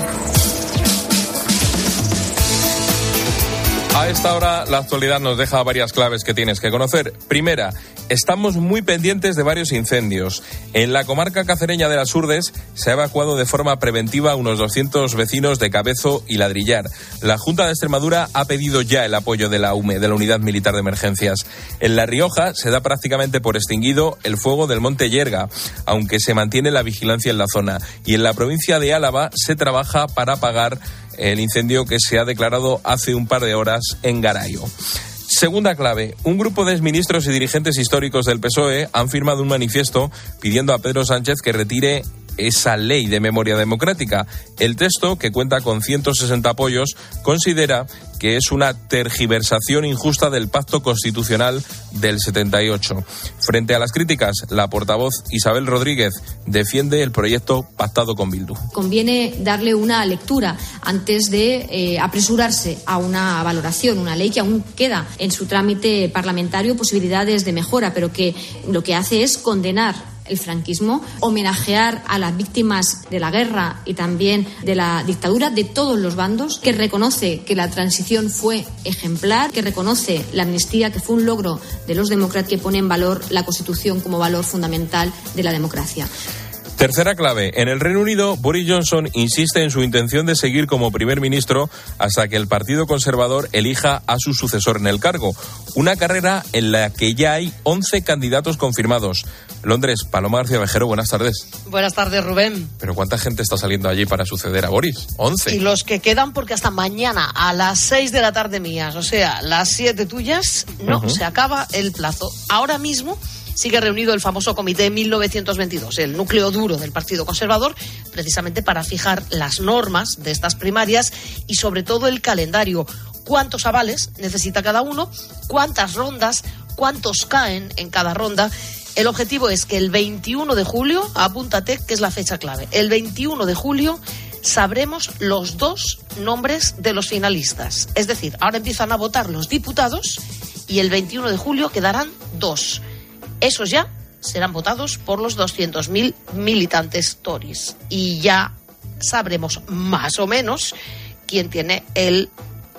A esta hora, la actualidad nos deja varias claves que tienes que conocer. Primera, estamos muy pendientes de varios incendios. En la comarca cacereña de las Urdes se ha evacuado de forma preventiva a unos doscientos vecinos de Cabezo y Ladrillar. La Junta de Extremadura ha pedido ya el apoyo de la U M E, de la Unidad Militar de Emergencias. En La Rioja se da prácticamente por extinguido el fuego del Monte Yerga, aunque se mantiene la vigilancia en la zona. Y en la provincia de Álava se trabaja para apagar el incendio que se ha declarado hace un par de horas en Garayo. Segunda clave, un grupo de exministros y dirigentes históricos del P S O E han firmado un manifiesto pidiendo a Pedro Sánchez que retire esa ley de memoria democrática. El texto, que cuenta con ciento sesenta apoyos, considera que es una tergiversación injusta del pacto constitucional del setenta y ocho. Frente a las críticas, la portavoz Isabel Rodríguez defiende el proyecto pactado con Bildu. Conviene darle una lectura antes de eh, apresurarse a una valoración, una ley que aún queda en su trámite parlamentario posibilidades de mejora, pero que lo que hace es condenar el franquismo, homenajear a las víctimas de la guerra y también de la dictadura de todos los bandos, que reconoce que la transición fue ejemplar, que reconoce la amnistía, que fue un logro de los demócratas, que pone en valor la Constitución como valor fundamental de la democracia. Tercera clave. En el Reino Unido, Boris Johnson insiste en su intención de seguir como primer ministro hasta que el Partido Conservador elija a su sucesor en el cargo. Una carrera en la que ya hay once candidatos confirmados. Londres, Paloma García Vejero, buenas tardes. Buenas tardes, Rubén. ¿Pero cuánta gente está saliendo allí para suceder a Boris? once. Y los que quedan, porque hasta mañana a las seis de la tarde mías, o sea, las siete tuyas, no, uh-huh. se acaba el plazo. Ahora mismo sigue reunido el famoso Comité mil novecientos veintidós, el núcleo duro del Partido Conservador, precisamente para fijar las normas de estas primarias y sobre todo el calendario. ¿Cuántos avales necesita cada uno? ¿Cuántas rondas? ¿Cuántos caen en cada ronda? El objetivo es que el veintiuno de julio, apúntate que es la fecha clave, el veintiuno de julio sabremos los dos nombres de los finalistas. Es decir, ahora empiezan a votar los diputados y el veintiuno de julio quedarán dos. Esos ya serán votados por los doscientos mil militantes Tories. Y ya sabremos más o menos quién tiene el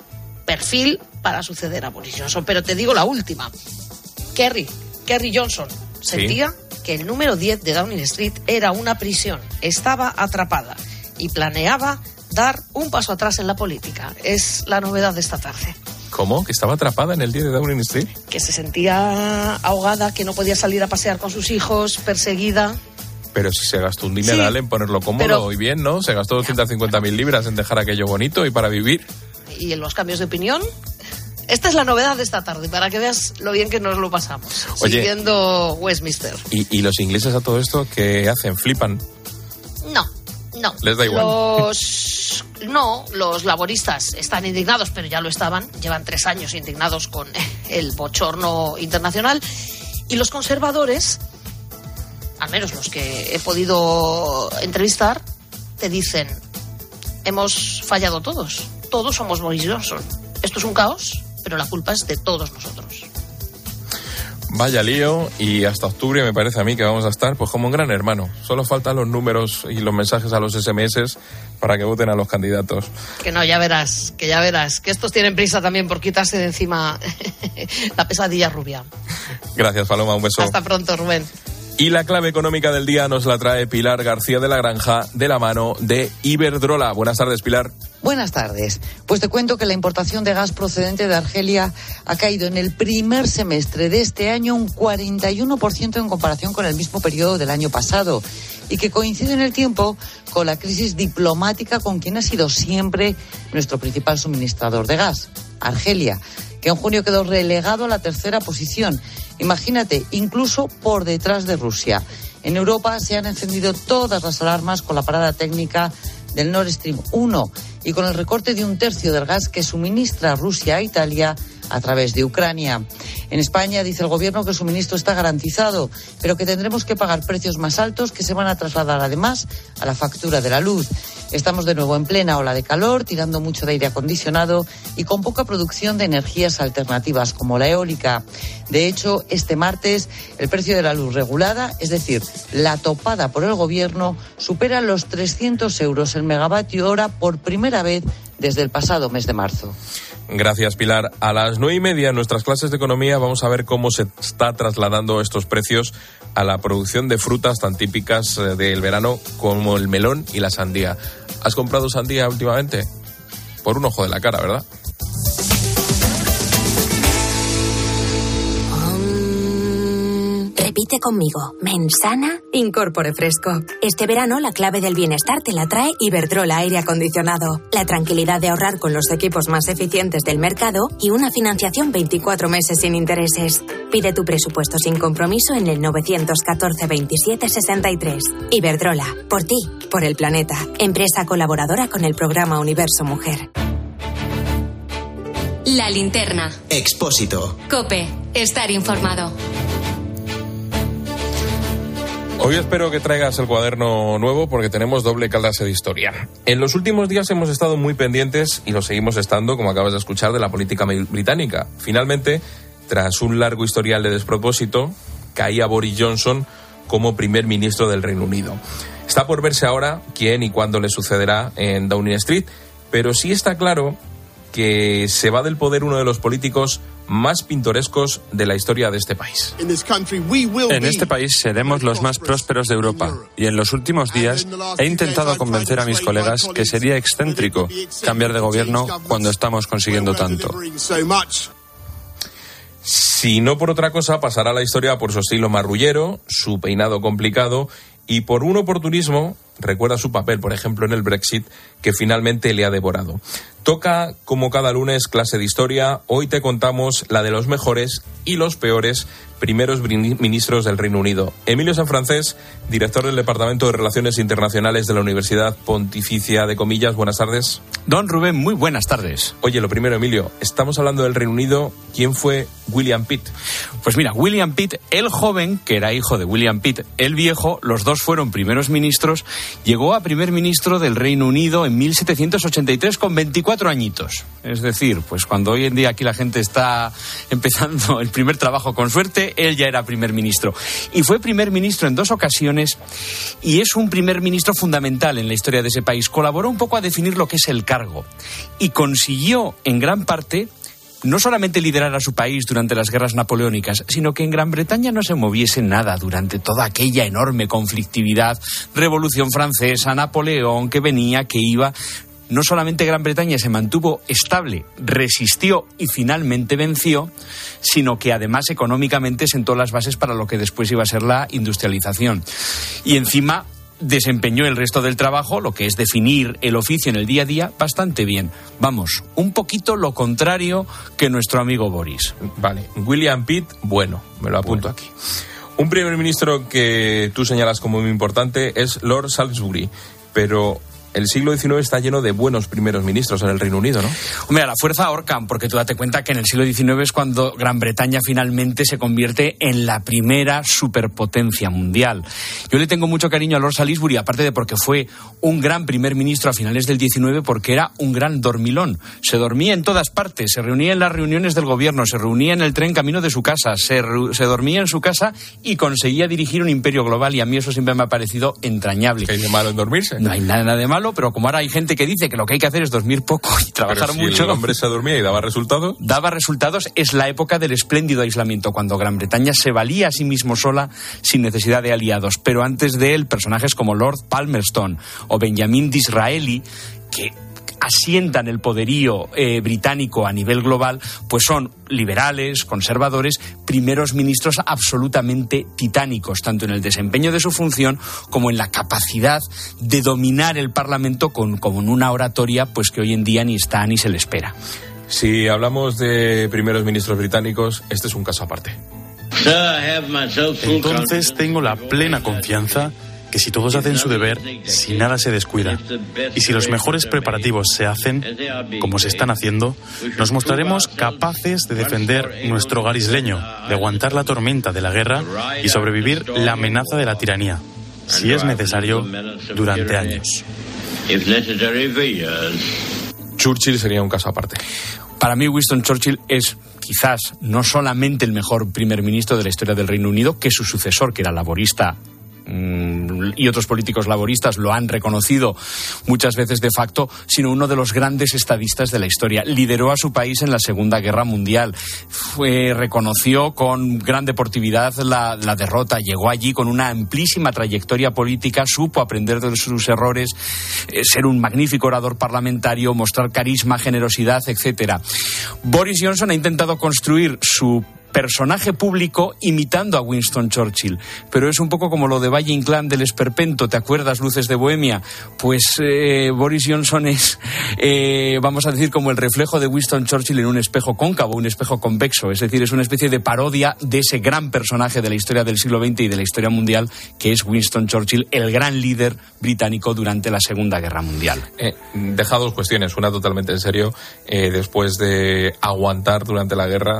perfil para suceder a Boris Johnson. Pero te digo la última. Kerry, Kerry Johnson sentía ¿Sí? que el número diez de Downing Street era una prisión. Estaba atrapada y planeaba dar un paso atrás en la política. Es la novedad de esta tarde. ¿Cómo? ¿Que estaba atrapada en el diez de Downing Street? Que se sentía ahogada, que no podía salir a pasear con sus hijos, perseguida. Pero si se gastó un dineral sí, en ponerlo cómodo pero... y bien, ¿no? Se gastó doscientas cincuenta mil libras en dejar aquello bonito y para vivir. ¿Y en los cambios de opinión? Esta es la novedad de esta tarde, para que veas lo bien que nos lo pasamos. Oye, siguiendo Westminster. ¿y, ¿Y los ingleses a todo esto qué hacen? ¿Flipan? No, no. ¿Les da igual? Los... No, los laboristas están indignados, pero ya lo estaban. Llevan tres años indignados con el bochorno internacional. Y los conservadores, al menos los que he podido entrevistar, te dicen, hemos fallado todos. Todos somos Boris Johnson. Esto es un caos, pero la culpa es de todos nosotros. Vaya lío, y hasta octubre me parece a mí que vamos a estar pues como un gran hermano. Solo faltan los números y los mensajes a los ese eme ese para que voten a los candidatos. Que no, ya verás, que ya verás, que estos tienen prisa también por quitarse de encima la pesadilla rubia. Gracias, Paloma, un beso. Hasta pronto, Rubén. Y la clave económica del día nos la trae Pilar García de la Granja, de la mano de Iberdrola. Buenas tardes, Pilar. Buenas tardes. Pues te cuento que la importación de gas procedente de Argelia ha caído en el primer semestre de este año un cuarenta y uno por ciento en comparación con el mismo periodo del año pasado, y que coincide en el tiempo con la crisis diplomática con quien ha sido siempre nuestro principal suministrador de gas, Argelia, que en junio quedó relegado a la tercera posición. Imagínate, incluso por detrás de Rusia. En Europa se han encendido todas las alarmas con la parada técnica del Nord Stream uno y con el recorte de un tercio del gas que suministra Rusia a Italia a través de Ucrania. En España dice el gobierno que el suministro está garantizado, pero que tendremos que pagar precios más altos que se van a trasladar además a la factura de la luz. Estamos de nuevo en plena ola de calor, tirando mucho de aire acondicionado y con poca producción de energías alternativas como la eólica. De hecho, este martes el precio de la luz regulada, es decir, la topada por el gobierno, supera los trescientos euros el megavatio hora por primera vez desde el pasado mes de marzo. Gracias, Pilar. A las nueve y media en nuestras clases de economía vamos a ver cómo se está trasladando estos precios a la producción de frutas tan típicas del verano como el melón y la sandía. ¿Has comprado sandía últimamente? Por un ojo de la cara, ¿verdad? Repite conmigo. Mensana, Incorpore Fresco. Este verano la clave del bienestar te la trae Iberdrola Aire Acondicionado. La tranquilidad de ahorrar con los equipos más eficientes del mercado y una financiación veinticuatro meses sin intereses. Pide tu presupuesto sin compromiso en el nueve uno cuatro, veintisiete, sesenta y tres. Iberdrola. Por ti, por el planeta. Empresa colaboradora con el programa Universo Mujer. La linterna. Expósito. COPE. Estar informado. Hoy espero que traigas el cuaderno nuevo porque tenemos doble clase de historia. En los últimos días hemos estado muy pendientes, y lo seguimos estando, como acabas de escuchar, de la política británica. Finalmente, tras un largo historial de despropósito, caía Boris Johnson como primer ministro del Reino Unido. Está por verse ahora quién y cuándo le sucederá en Downing Street, pero sí está claro que se va del poder uno de los políticos más pintorescos de la historia de este país. En este país seremos los más prósperos de Europa, y en los últimos días he intentado convencer a mis colegas que sería excéntrico cambiar de gobierno cuando estamos consiguiendo tanto. Si no por otra cosa, pasará la historia por su estilo marrullero, su peinado complicado y por un oportunismo, recuerda su papel, por ejemplo, en el Brexit, que finalmente le ha devorado. Toca, como cada lunes, clase de historia. Hoy te contamos la de los mejores y los peores primeros ministros del Reino Unido. Emilio Sanfrancés, director del Departamento de Relaciones Internacionales de la Universidad Pontificia de Comillas. Buenas tardes. Don Rubén, muy buenas tardes. Oye, lo primero, Emilio, estamos hablando del Reino Unido. ¿Quién fue William Pitt? Pues mira, William Pitt, el joven, que era hijo de William Pitt, el viejo, los dos fueron primeros ministros, llegó a primer ministro del Reino Unido en mil setecientos ochenta y tres con veinticuatro añitos. Es decir, pues cuando hoy en día aquí la gente está empezando el primer trabajo con suerte, él ya era primer ministro. Y fue primer ministro en dos ocasiones y es un primer ministro fundamental en la historia de ese país. Colaboró un poco a definir lo que es el cargo y consiguió en gran parte no solamente liderar a su país durante las guerras napoleónicas, sino que en Gran Bretaña no se moviese nada durante toda aquella enorme conflictividad, Revolución Francesa, Napoleón, que venía, que iba. No solamente Gran Bretaña se mantuvo estable, resistió y finalmente venció, sino que además económicamente sentó las bases para lo que después iba a ser la industrialización. Y encima desempeñó el resto del trabajo, lo que es definir el oficio en el día a día, bastante bien. Vamos, un poquito lo contrario que nuestro amigo Boris. Vale, William Pitt, bueno, me lo apunto bueno. aquí. Un primer ministro que tú señalas como muy importante es Lord Salisbury, pero el siglo diecinueve está lleno de buenos primeros ministros en el Reino Unido, ¿no? Hombre, a la fuerza ahorcan, porque tú date cuenta que en el siglo diecinueve es cuando Gran Bretaña finalmente se convierte en la primera superpotencia mundial. Yo le tengo mucho cariño a Lord Salisbury, aparte de porque fue un gran primer ministro a finales del diecinueve, porque era un gran dormilón. Se dormía en todas partes, se reunía en las reuniones del gobierno, se reunía en el tren camino de su casa, se, se dormía en su casa y conseguía dirigir un imperio global, y a mí eso siempre me ha parecido entrañable. ¿Qué hay de malo en dormirse? No hay nada de malo. malo, pero como ahora hay gente que dice que lo que hay que hacer es dormir poco y trabajar pero si mucho. el hombre se dormía y daba resultados. Daba resultados, es la época del espléndido aislamiento, cuando Gran Bretaña se valía a sí mismo sola sin necesidad de aliados. Pero antes de él, personajes como Lord Palmerston o Benjamin Disraeli, que asientan el poderío eh, británico a nivel global, pues son liberales, conservadores, primeros ministros absolutamente titánicos, tanto en el desempeño de su función como en la capacidad de dominar el Parlamento con, con una oratoria pues que hoy en día ni está ni se le espera. Si hablamos de primeros ministros británicos, este es un caso aparte. Entonces tengo la plena confianza que si todos hacen su deber, si nada se descuida, y si los mejores preparativos se hacen, como se están haciendo, nos mostraremos capaces de defender nuestro hogar isleño, de aguantar la tormenta de la guerra y sobrevivir la amenaza de la tiranía, si es necesario, durante años. Churchill sería un caso aparte. Para mí, Winston Churchill es quizás no solamente el mejor primer ministro de la historia del Reino Unido, que su sucesor, que era laborista, y otros políticos laboristas lo han reconocido muchas veces de facto, sino uno de los grandes estadistas de la historia. Lideró a su país en la Segunda Guerra Mundial, fue, reconoció con gran deportividad la, la derrota, llegó allí con una amplísima trayectoria política, supo aprender de sus errores, eh, ser un magnífico orador parlamentario, mostrar carisma, generosidad, etcétera. Boris Johnson ha intentado construir su personaje público imitando a Winston Churchill, pero es un poco como lo de Valle Inclán del Esperpento, ¿te acuerdas? Luces de Bohemia. Pues eh, Boris Johnson es, eh, vamos a decir, como el reflejo de Winston Churchill en un espejo cóncavo, un espejo convexo, es decir, es una especie de parodia de ese gran personaje de la historia del siglo veinte y de la historia mundial, que es Winston Churchill, el gran líder británico durante la Segunda Guerra Mundial. Eh, deja dos cuestiones, una totalmente en serio, eh, después de aguantar durante la guerra,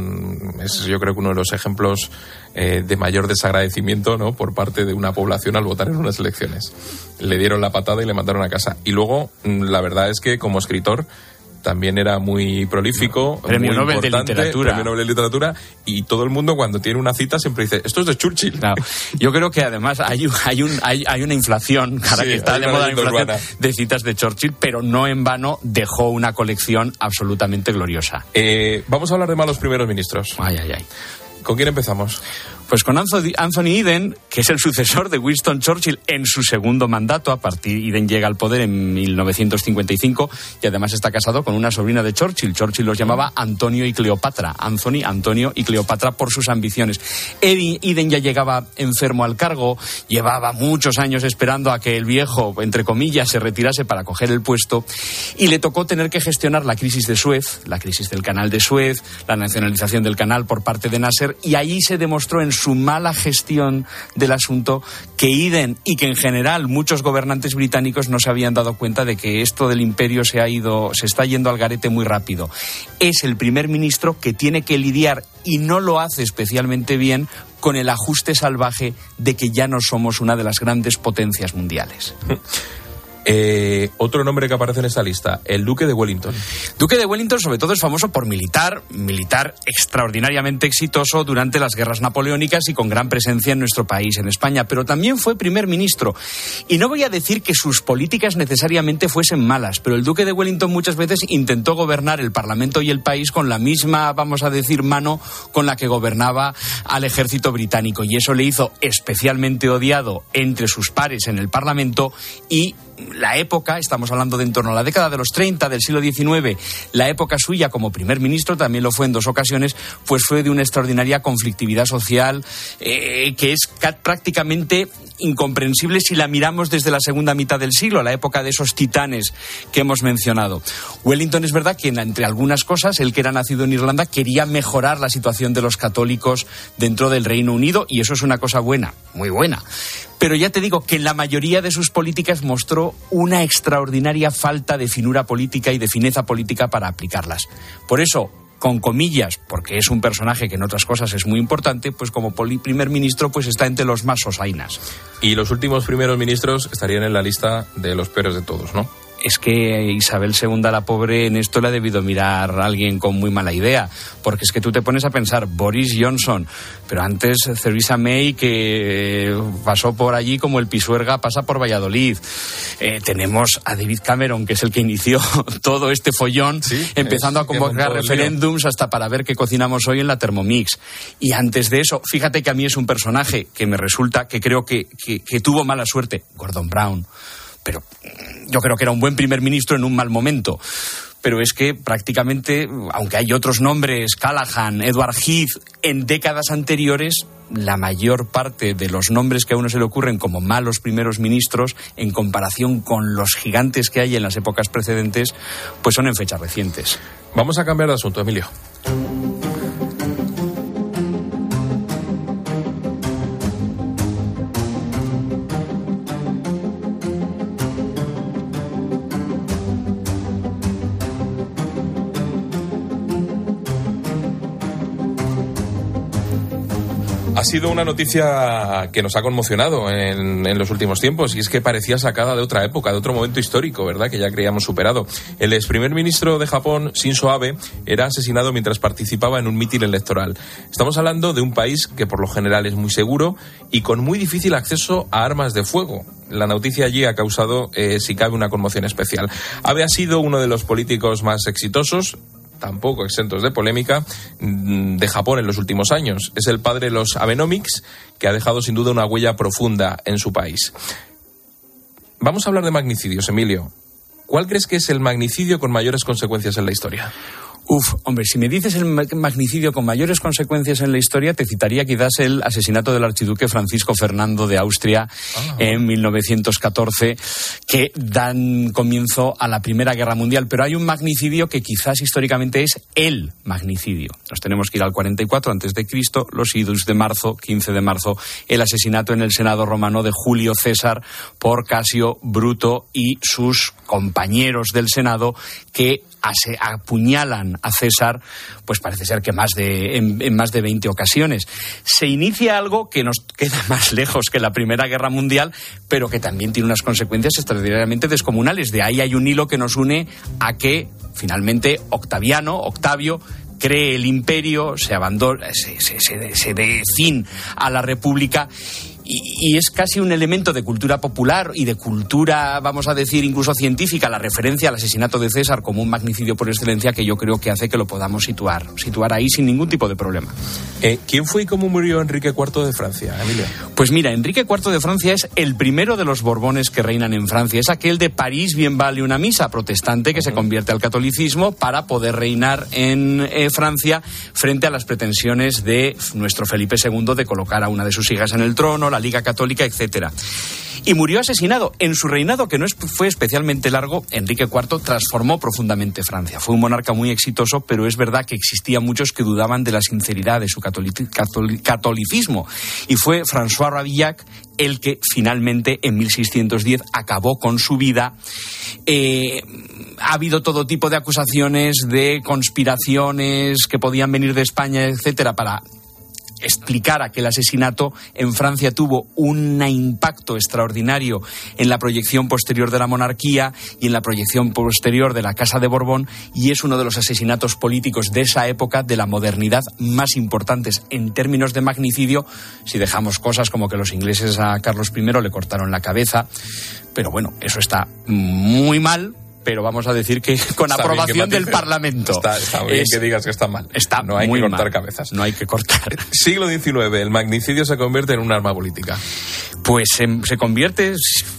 es yo creo que uno de los ejemplos eh, de mayor desagradecimiento, ¿no?, por parte de una población al votar en unas elecciones. Le dieron la patada y le mandaron a casa. Y luego, la verdad es que como escritor también era muy prolífico, Premio muy Nobel de Literatura. Premio Nobel de Literatura, y todo el mundo cuando tiene una cita siempre dice, esto es de Churchill. Claro. Yo creo que además hay, hay, un, hay, hay una inflación, ahora sí, que está de moda la inflación, urbana de citas de Churchill, pero no en vano dejó una colección absolutamente gloriosa. Eh, vamos a hablar de malos primeros ministros. Ay, ay, ay. ¿Con quién empezamos? Pues con Anthony Eden, que es el sucesor de Winston Churchill en su segundo mandato. A partir Eden llega al poder en mil novecientos cincuenta y cinco y además está casado con una sobrina de Churchill. Churchill los llamaba Antonio y Cleopatra. Anthony, Antonio y Cleopatra por sus ambiciones. Eden ya llegaba enfermo al cargo, llevaba muchos años esperando a que el viejo, entre comillas, se retirase para coger el puesto, y le tocó tener que gestionar la crisis de Suez, la crisis del canal de Suez, la nacionalización del canal por parte de Nasser, y ahí se demostró en su mala gestión del asunto que Eden y que en general muchos gobernantes británicos no se habían dado cuenta de que esto del imperio se ha ido, se está yendo al garete muy rápido. Es el primer ministro que tiene que lidiar, y no lo hace especialmente bien, con el ajuste salvaje de que ya no somos una de las grandes potencias mundiales. Eh, otro nombre que aparece en esta lista, el Duque de Wellington. Duque de Wellington sobre todo es famoso por militar, militar extraordinariamente exitoso durante las guerras napoleónicas y con gran presencia en nuestro país, en España, pero también fue primer ministro. Y no voy a decir que sus políticas necesariamente fuesen malas, pero el Duque de Wellington muchas veces intentó gobernar el Parlamento y el país con la misma, vamos a decir, mano con la que gobernaba al ejército británico, y eso le hizo especialmente odiado entre sus pares en el Parlamento. Y la época, estamos hablando de en torno a la década de los treinta del siglo diecinueve, la época suya como primer ministro, también lo fue en dos ocasiones, pues fue de una extraordinaria conflictividad social eh, que es prácticamente incomprensible si la miramos desde la segunda mitad del siglo, la época de esos titanes que hemos mencionado. Wellington, es verdad que entre algunas cosas, él, que era nacido en Irlanda, quería mejorar la situación de los católicos dentro del Reino Unido, y eso es una cosa buena, muy buena. Pero ya te digo que en la mayoría de sus políticas mostró una extraordinaria falta de finura política y de fineza política para aplicarlas. Por eso, con comillas, porque es un personaje que en otras cosas es muy importante, pues como poli- primer ministro pues está entre los más osainas. Y los últimos primeros ministros estarían en la lista de los peores de todos, ¿no? es que Isabel segunda la pobre en esto le ha debido mirar a alguien con muy mala idea, porque es que tú te pones a pensar, Boris Johnson, pero antes Theresa May, que pasó por allí como el Pisuerga pasa por Valladolid. Eh, tenemos a David Cameron, que es el que inició todo este follón, sí, empezando a convocar referéndums hasta para ver qué cocinamos hoy en la Thermomix. Y antes de eso, fíjate que a mí es un personaje que me resulta, que creo que, que, que tuvo mala suerte, Gordon Brown. Pero yo creo que era un buen primer ministro en un mal momento. Pero es que prácticamente, aunque hay otros nombres, Callaghan, Edward Heath, en décadas anteriores, la mayor parte de los nombres que a uno se le ocurren como malos primeros ministros, en comparación con los gigantes que hay en las épocas precedentes, pues son en fechas recientes. Vamos a cambiar de asunto, Emilio. Ha sido una noticia que nos ha conmocionado en, en los últimos tiempos, y es que parecía sacada de otra época, de otro momento histórico, ¿verdad?, que ya creíamos superado. El ex primer ministro de Japón, Shinzo Abe, era asesinado mientras participaba en un mitin electoral. Estamos hablando de un país que por lo general es muy seguro y con muy difícil acceso a armas de fuego. La noticia allí ha causado, eh, si cabe, una conmoción especial. Abe ha sido uno de los políticos más exitosos, tampoco exentos de polémica, de Japón en los últimos años. Es el padre de los Abenomics, que ha dejado sin duda una huella profunda en su país. Vamos a hablar de magnicidios, Emilio. ¿Cuál crees que es el magnicidio con mayores consecuencias en la historia? Uf, hombre, si me dices el magnicidio con mayores consecuencias en la historia, te citaría quizás el asesinato del archiduque Francisco Fernando de Austria ah. en mil novecientos catorce, que dan comienzo a la Primera Guerra Mundial. Pero hay un magnicidio que quizás históricamente es el magnicidio. Nos tenemos que ir al cuarenta y cuatro antes de Cristo, los idus de marzo, quince de marzo, el asesinato en el Senado romano de Julio César por Casio Bruto y sus compañeros del Senado, que se apuñalan a César, pues parece ser que más de, en, en más de veinte ocasiones. Se inicia algo que nos queda más lejos que la Primera Guerra Mundial, pero que también tiene unas consecuencias extraordinariamente descomunales. De ahí hay un hilo que nos une a que finalmente Octaviano, Octavio, cree el imperio, se abandona, se, se, se, se dé fin a la República. Y, y es casi un elemento de cultura popular y de cultura, vamos a decir, incluso científica, la referencia al asesinato de César como un magnicidio por excelencia, que yo creo que hace que lo podamos situar, situar ahí sin ningún tipo de problema. Eh, ¿Quién fue y cómo murió Enrique cuarto de Francia, Emilia? Pues mira, Enrique cuarto de Francia es el primero de los Borbones que reinan en Francia. Es aquel de París bien vale una misa, protestante, que uh-huh. se convierte al catolicismo para poder reinar en eh, Francia frente a las pretensiones de nuestro Felipe segundo de colocar a una de sus hijas en el trono, la Liga Católica, etcétera. Y murió asesinado. En su reinado, que no fue especialmente largo, Enrique cuarto transformó profundamente Francia. Fue un monarca muy exitoso, pero es verdad que existían muchos que dudaban de la sinceridad de su catolic- catolic- catolicismo. Y fue François Rabillac el que finalmente en mil seiscientos diez acabó con su vida. Eh, ha habido todo tipo de acusaciones, de conspiraciones que podían venir de España, etcétera, para explicar a que el asesinato en Francia tuvo un impacto extraordinario en la proyección posterior de la monarquía y en la proyección posterior de la Casa de Borbón, y es uno de los asesinatos políticos de esa época, de la modernidad, más importantes en términos de magnicidio, si dejamos cosas como que los ingleses a Carlos primero le cortaron la cabeza, pero bueno, eso está muy mal. Pero vamos a decir que con está aprobación del Parlamento. Está, está bien es, que digas que está mal. Está no hay muy que cortar mal. cabezas. No hay que cortar. Siglo diecinueve, el magnicidio se convierte en un arma política. Pues se, se convierte,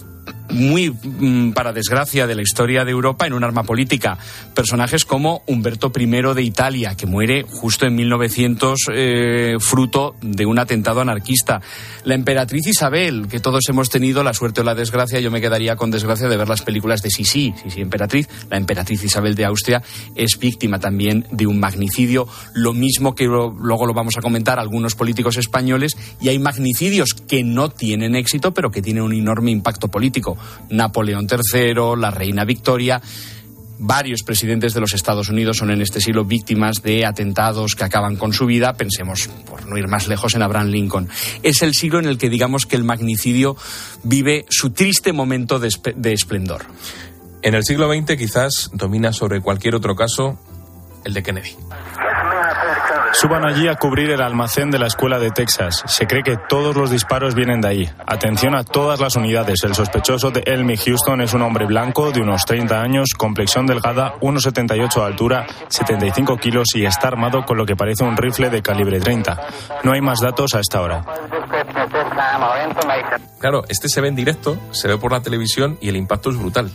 muy para desgracia de la historia de Europa, en un arma política. Personajes como Humberto primero de Italia, que muere justo en mil novecientos, eh, fruto de un atentado anarquista. La emperatriz Isabel, que todos hemos tenido la suerte o la desgracia, yo me quedaría con desgracia de ver las películas de Sisi, Sisi emperatriz. La emperatriz Isabel de Austria es víctima también de un magnicidio, lo mismo que lo, luego lo vamos a comentar algunos políticos españoles, y hay magnicidios que no tienen éxito pero que tienen un enorme impacto político. Napoleón tercero, la reina Victoria. Varios presidentes de los Estados Unidos son en este siglo víctimas de atentados que acaban con su vida. Pensemos, por no ir más lejos, en Abraham Lincoln. Es el siglo en el que digamos que el magnicidio vive su triste momento de, esp- de esplendor. En el siglo veinte quizás domina sobre cualquier otro caso el de Kennedy. Suban allí a cubrir el almacén de la escuela de Texas. Se cree que todos los disparos vienen de ahí. Atención a todas las unidades. El sospechoso de Elmi Houston es un hombre blanco de unos treinta años, complexión delgada, uno setenta y ocho de altura, setenta y cinco kilos y está armado con lo que parece un rifle de calibre treinta. No hay más datos a esta hora. Claro, este se ve en directo, se ve por la televisión y el impacto es brutal.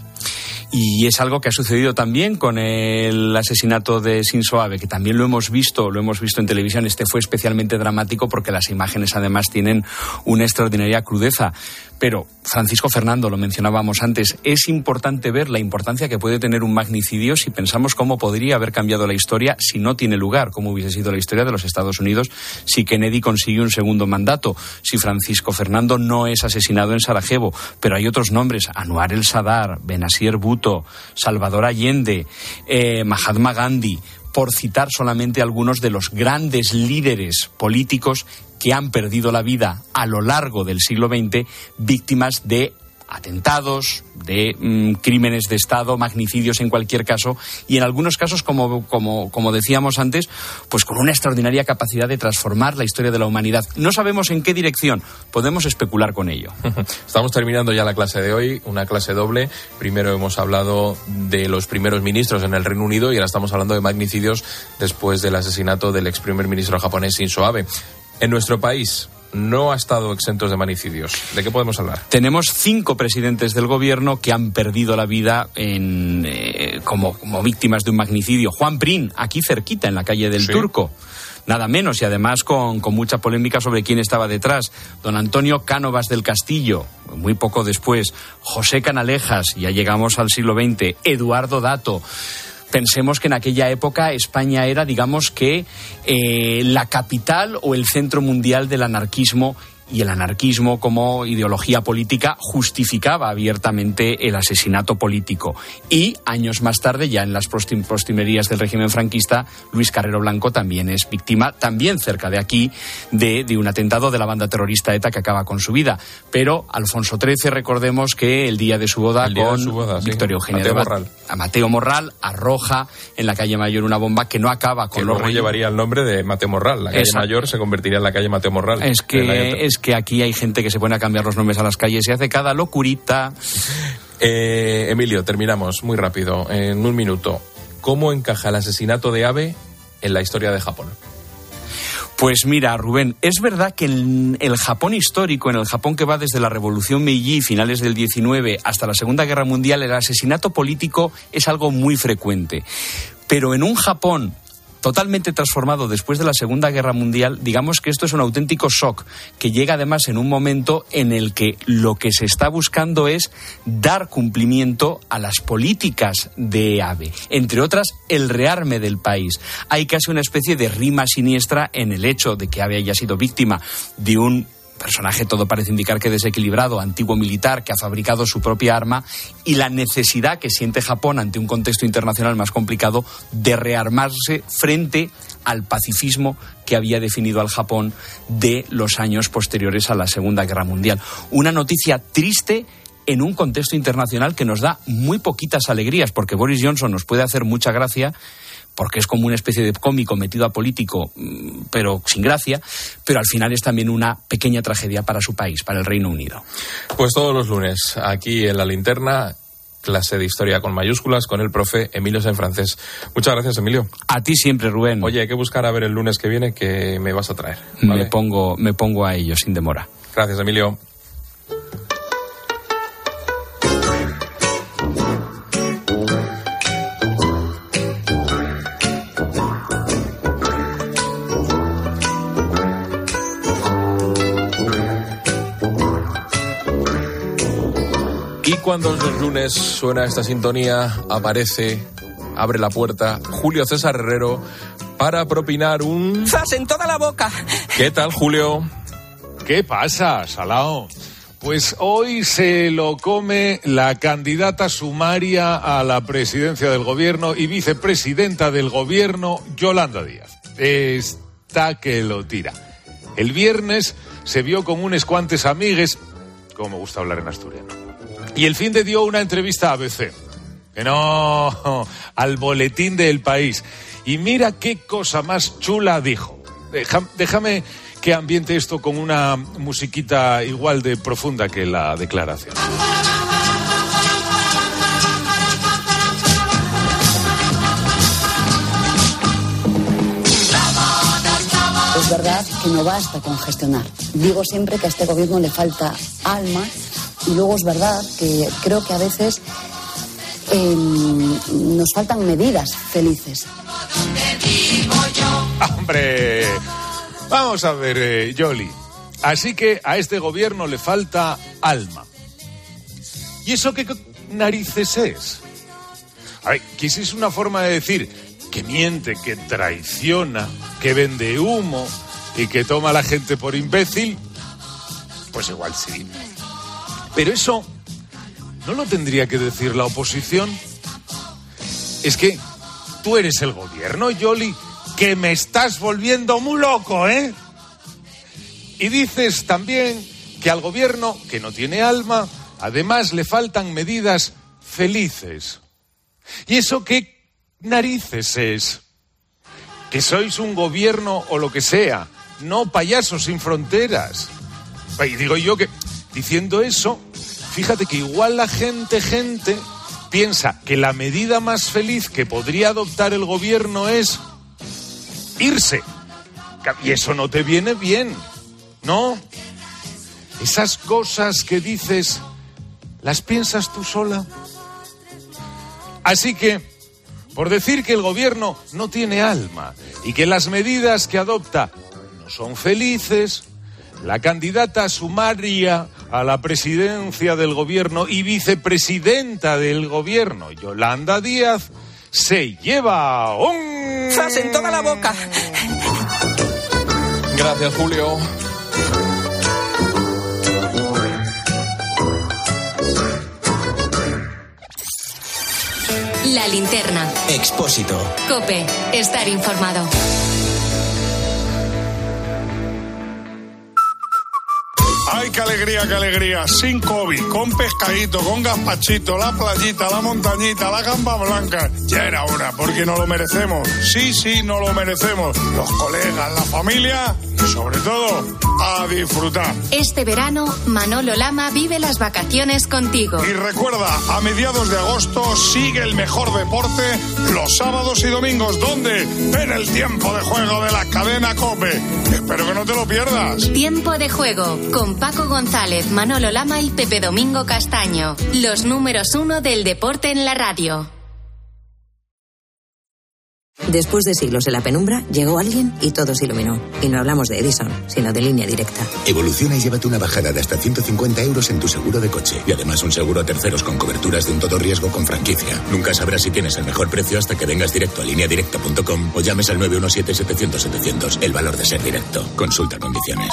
Y es algo que ha sucedido también con el asesinato de Shinzo Abe, que también lo hemos visto, lo hemos visto en televisión. Este fue especialmente dramático porque las imágenes además tienen una extraordinaria crudeza. Pero, Francisco Fernando, lo mencionábamos antes, es importante ver la importancia que puede tener un magnicidio si pensamos cómo podría haber cambiado la historia si no tiene lugar, cómo hubiese sido la historia de los Estados Unidos si Kennedy consigue un segundo mandato, si Francisco Fernando no es asesinado en Sarajevo. Pero hay otros nombres, Anwar el-Sadar, Benazir Bhutto, Salvador Allende, eh, Mahatma Gandhi, por citar solamente algunos de los grandes líderes políticos que han perdido la vida a lo largo del siglo veinte víctimas de atentados, de mmm, crímenes de Estado, magnicidios en cualquier caso, y en algunos casos, como, como, como decíamos antes, pues con una extraordinaria capacidad de transformar la historia de la humanidad. No sabemos en qué dirección, podemos especular con ello. Estamos terminando ya la clase de hoy, una clase doble. Primero hemos hablado de los primeros ministros en el Reino Unido y ahora estamos hablando de magnicidios después del asesinato del ex primer ministro japonés Shinzo Abe. En nuestro país no ha estado exentos de magnicidios. ¿De qué podemos hablar? Tenemos cinco presidentes del gobierno que han perdido la vida en, eh, como, como víctimas de un magnicidio. Juan Prim, aquí cerquita, en la calle del sí. Turco. Nada menos, y además con, con mucha polémica sobre quién estaba detrás. Don Antonio Cánovas del Castillo, muy poco después. José Canalejas, ya llegamos al siglo veinte. Eduardo Dato. Pensemos que en aquella época España era, digamos que, eh, la capital o el centro mundial del anarquismo, y el anarquismo como ideología política justificaba abiertamente el asesinato político. Y años más tarde, ya en las postrimerías del régimen franquista, Luis Carrero Blanco también es víctima, también cerca de aquí, de, de un atentado de la banda terrorista ETA que acaba con su vida. Pero Alfonso trece, recordemos que el día de su boda con su boda, Victoria sí. Eugenia Mateo de Morral. a Mateo Morral arroja en la calle Mayor una bomba que no acaba con que los luego reyes. Llevaría el nombre de Mateo Morral. La calle Exacto. Mayor se convertiría en la calle Mateo Morral. Es que, es que aquí hay gente que se pone a cambiar los nombres a las calles y hace cada locurita. Eh, Emilio, terminamos muy rápido, en un minuto. ¿Cómo encaja el asesinato de Abe en la historia de Japón? Pues mira, Rubén, es verdad que en el Japón histórico, en el Japón que va desde la Revolución Meiji, finales del diecinueve, hasta la Segunda Guerra Mundial, el asesinato político es algo muy frecuente. Pero en un Japón totalmente transformado después de la Segunda Guerra Mundial, digamos que esto es un auténtico shock, que llega además en un momento en el que lo que se está buscando es dar cumplimiento a las políticas de Abe, entre otras el rearme del país. Hay casi una especie de rima siniestra en el hecho de que Abe haya sido víctima de un personaje, todo parece indicar que desequilibrado, antiguo militar que ha fabricado su propia arma, y la necesidad que siente Japón ante un contexto internacional más complicado de rearmarse frente al pacifismo que había definido al Japón de los años posteriores a la Segunda Guerra Mundial. Una noticia triste en un contexto internacional que nos da muy poquitas alegrías, porque Boris Johnson nos puede hacer mucha gracia, porque es como una especie de cómico metido a político, pero sin gracia, pero al final es también una pequeña tragedia para su país, para el Reino Unido. Pues todos los lunes, aquí en La Linterna, clase de historia con mayúsculas, con el profe Emilio Sanfrancés. Muchas gracias, Emilio. A ti siempre, Rubén. Oye, hay que buscar a ver el lunes que viene que me vas a traer, ¿vale? Me pongo, me pongo a ello, sin demora. Gracias, Emilio. Y cuando los lunes suena esta sintonía, aparece, abre la puerta, Julio César Herrero para propinar un... ¡Zas en toda la boca! ¿Qué tal, Julio? ¿Qué pasa, Salao? Pues hoy se lo come la candidata sumaria a la presidencia del gobierno y vicepresidenta del gobierno, Yolanda Díaz. Está que lo tira. El viernes se vio con unos cuantes amigues, como me gusta hablar en asturiano, y el fin de dio una entrevista a A B C. que no, al boletín del País. Y mira qué cosa más chula dijo. Deja, déjame que ambiente esto con una musiquita igual de profunda que la declaración. Es verdad que no basta con gestionar. Digo siempre que a este gobierno le falta alma y luego es verdad que creo que a veces eh, nos faltan medidas felices. ¡Hombre! Vamos a ver, eh, Yoli. Así que a este gobierno le falta alma. ¿Y eso qué narices es? A ver, que si es una forma de decir que miente, que traiciona, que vende humo y que toma a la gente por imbécil, pues igual sí. Pero eso no lo tendría que decir la oposición. Es que tú eres el gobierno, Yoli, que me estás volviendo muy loco, ¿eh? Y dices también que al gobierno, que no tiene alma, además le faltan medidas felices. ¿Y eso qué narices es? Que sois un gobierno o lo que sea, no payasos sin fronteras. Y digo yo que, diciendo eso, fíjate que igual la gente, gente, piensa que la medida más feliz que podría adoptar el gobierno es irse. Y eso no te viene bien, ¿no? Esas cosas que dices, ¿las piensas tú sola? Así que, por decir que el gobierno no tiene alma y que las medidas que adopta no son felices, la candidata sumaria a la presidencia del gobierno y vicepresidenta del gobierno, Yolanda Díaz, se lleva un... ¡Zas en toda la boca! Gracias, Julio. La linterna. Expósito. COPE. Estar informado. ¡Ay, qué alegría, qué alegría! Sin COVID, con pescadito, con gazpachito, la playita, la montañita, la gamba blanca. Ya era hora, porque no lo merecemos. Sí, sí, no lo merecemos. Los colegas, la familia y sobre todo, a disfrutar. Este verano, Manolo Lama vive las vacaciones contigo. Y recuerda, a mediados de agosto sigue el mejor deporte los sábados y domingos. ¿Dónde? En el tiempo de juego de la cadena COPE. Espero que no te lo pierdas. Tiempo de juego con Paco González, Manolo Lama y Pepe Domingo Castaño. Los números uno del deporte en la radio. Después de siglos en la penumbra, llegó alguien y todo se iluminó. Y no hablamos de Edison, sino de Línea Directa. Evoluciona y llévate una bajada de hasta ciento cincuenta euros en tu seguro de coche. Y además un seguro a terceros con coberturas de un todo riesgo con franquicia. Nunca sabrás si tienes el mejor precio hasta que vengas directo a línea directa punto com o llames al nueve uno siete, setecientos, setecientos. El valor de ser directo. Consulta condiciones.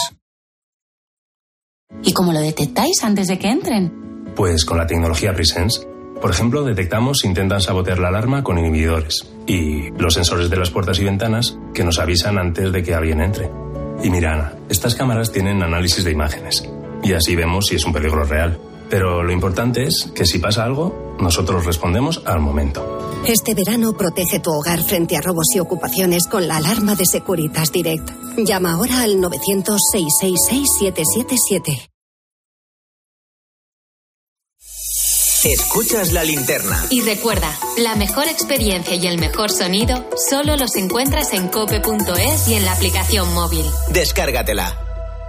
¿Y cómo lo detectáis antes de que entren? Pues con la tecnología Presence. Por ejemplo, detectamos si intentan sabotear la alarma con inhibidores y los sensores de las puertas y ventanas que nos avisan antes de que alguien entre. Y mira, Ana, estas cámaras tienen análisis de imágenes y así vemos si es un peligro real. Pero lo importante es que si pasa algo, nosotros respondemos al momento. Este verano protege tu hogar frente a robos y ocupaciones con la alarma de Securitas Direct. Llama ahora al novecientos, seiscientos sesenta y seis, siete siete siete. Escuchas la linterna. Y recuerda, la mejor experiencia y el mejor sonido solo los encuentras en cope punto es y en la aplicación móvil. Descárgatela.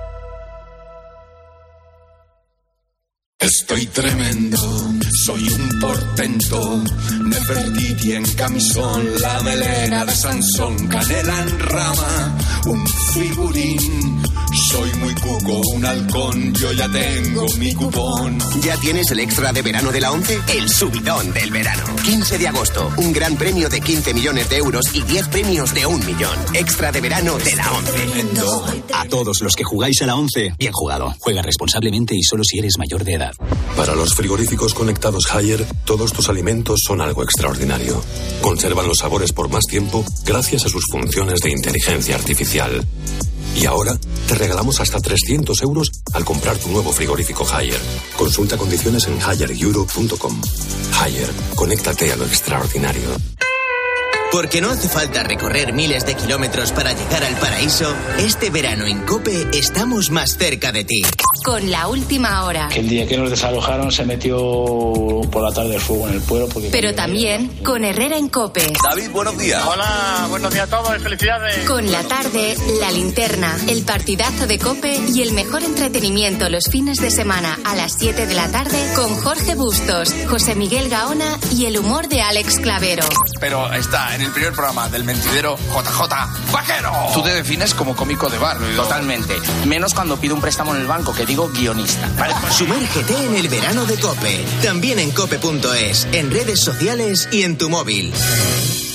Estoy tremendo, soy un portento, Nefertiti en camisón, la melena de Sansón, canela en rama, un figurín. Soy muy cuco, un halcón, yo ya tengo mi cupón. ¿Ya tienes el extra de verano de la ONCE? El subidón del verano. quince de agosto, un gran premio de quince millones de euros y diez premios de un millón. Extra de verano de la ONCE. A todos los que jugáis a la ONCE, bien jugado. Juega responsablemente y solo si eres mayor de edad. Para los frigoríficos conectados Haier, todos tus alimentos son algo extraordinario. Conservan los sabores por más tiempo gracias a sus funciones de inteligencia artificial. Y ahora te regalamos hasta trescientos euros al comprar tu nuevo frigorífico Haier. Consulta condiciones en haier europe punto com. Haier, conéctate a lo extraordinario. Porque no hace falta recorrer miles de kilómetros para llegar al paraíso, este verano en COPE estamos más cerca de ti. Con La Última Hora. Que el día que nos desalojaron se metió por la tarde el fuego en el pueblo. Porque Pero también con Herrera en COPE. David, buenos días. Hola, buenos días a todos y felicidades. Con La Tarde, La Linterna, el partidazo de COPE y el mejor entretenimiento los fines de semana a las siete de la tarde con Jorge Bustos, José Miguel Gaona y el humor de Alex Clavero. Pero está en el primer programa del mentidero J J Vaquero. Tú te defines como cómico de barrio. Totalmente. Menos cuando pido un préstamo en el banco, que digo guionista. ¿Vale? Sumérgete en el verano de COPE. También en cope punto es, en redes sociales y en tu móvil.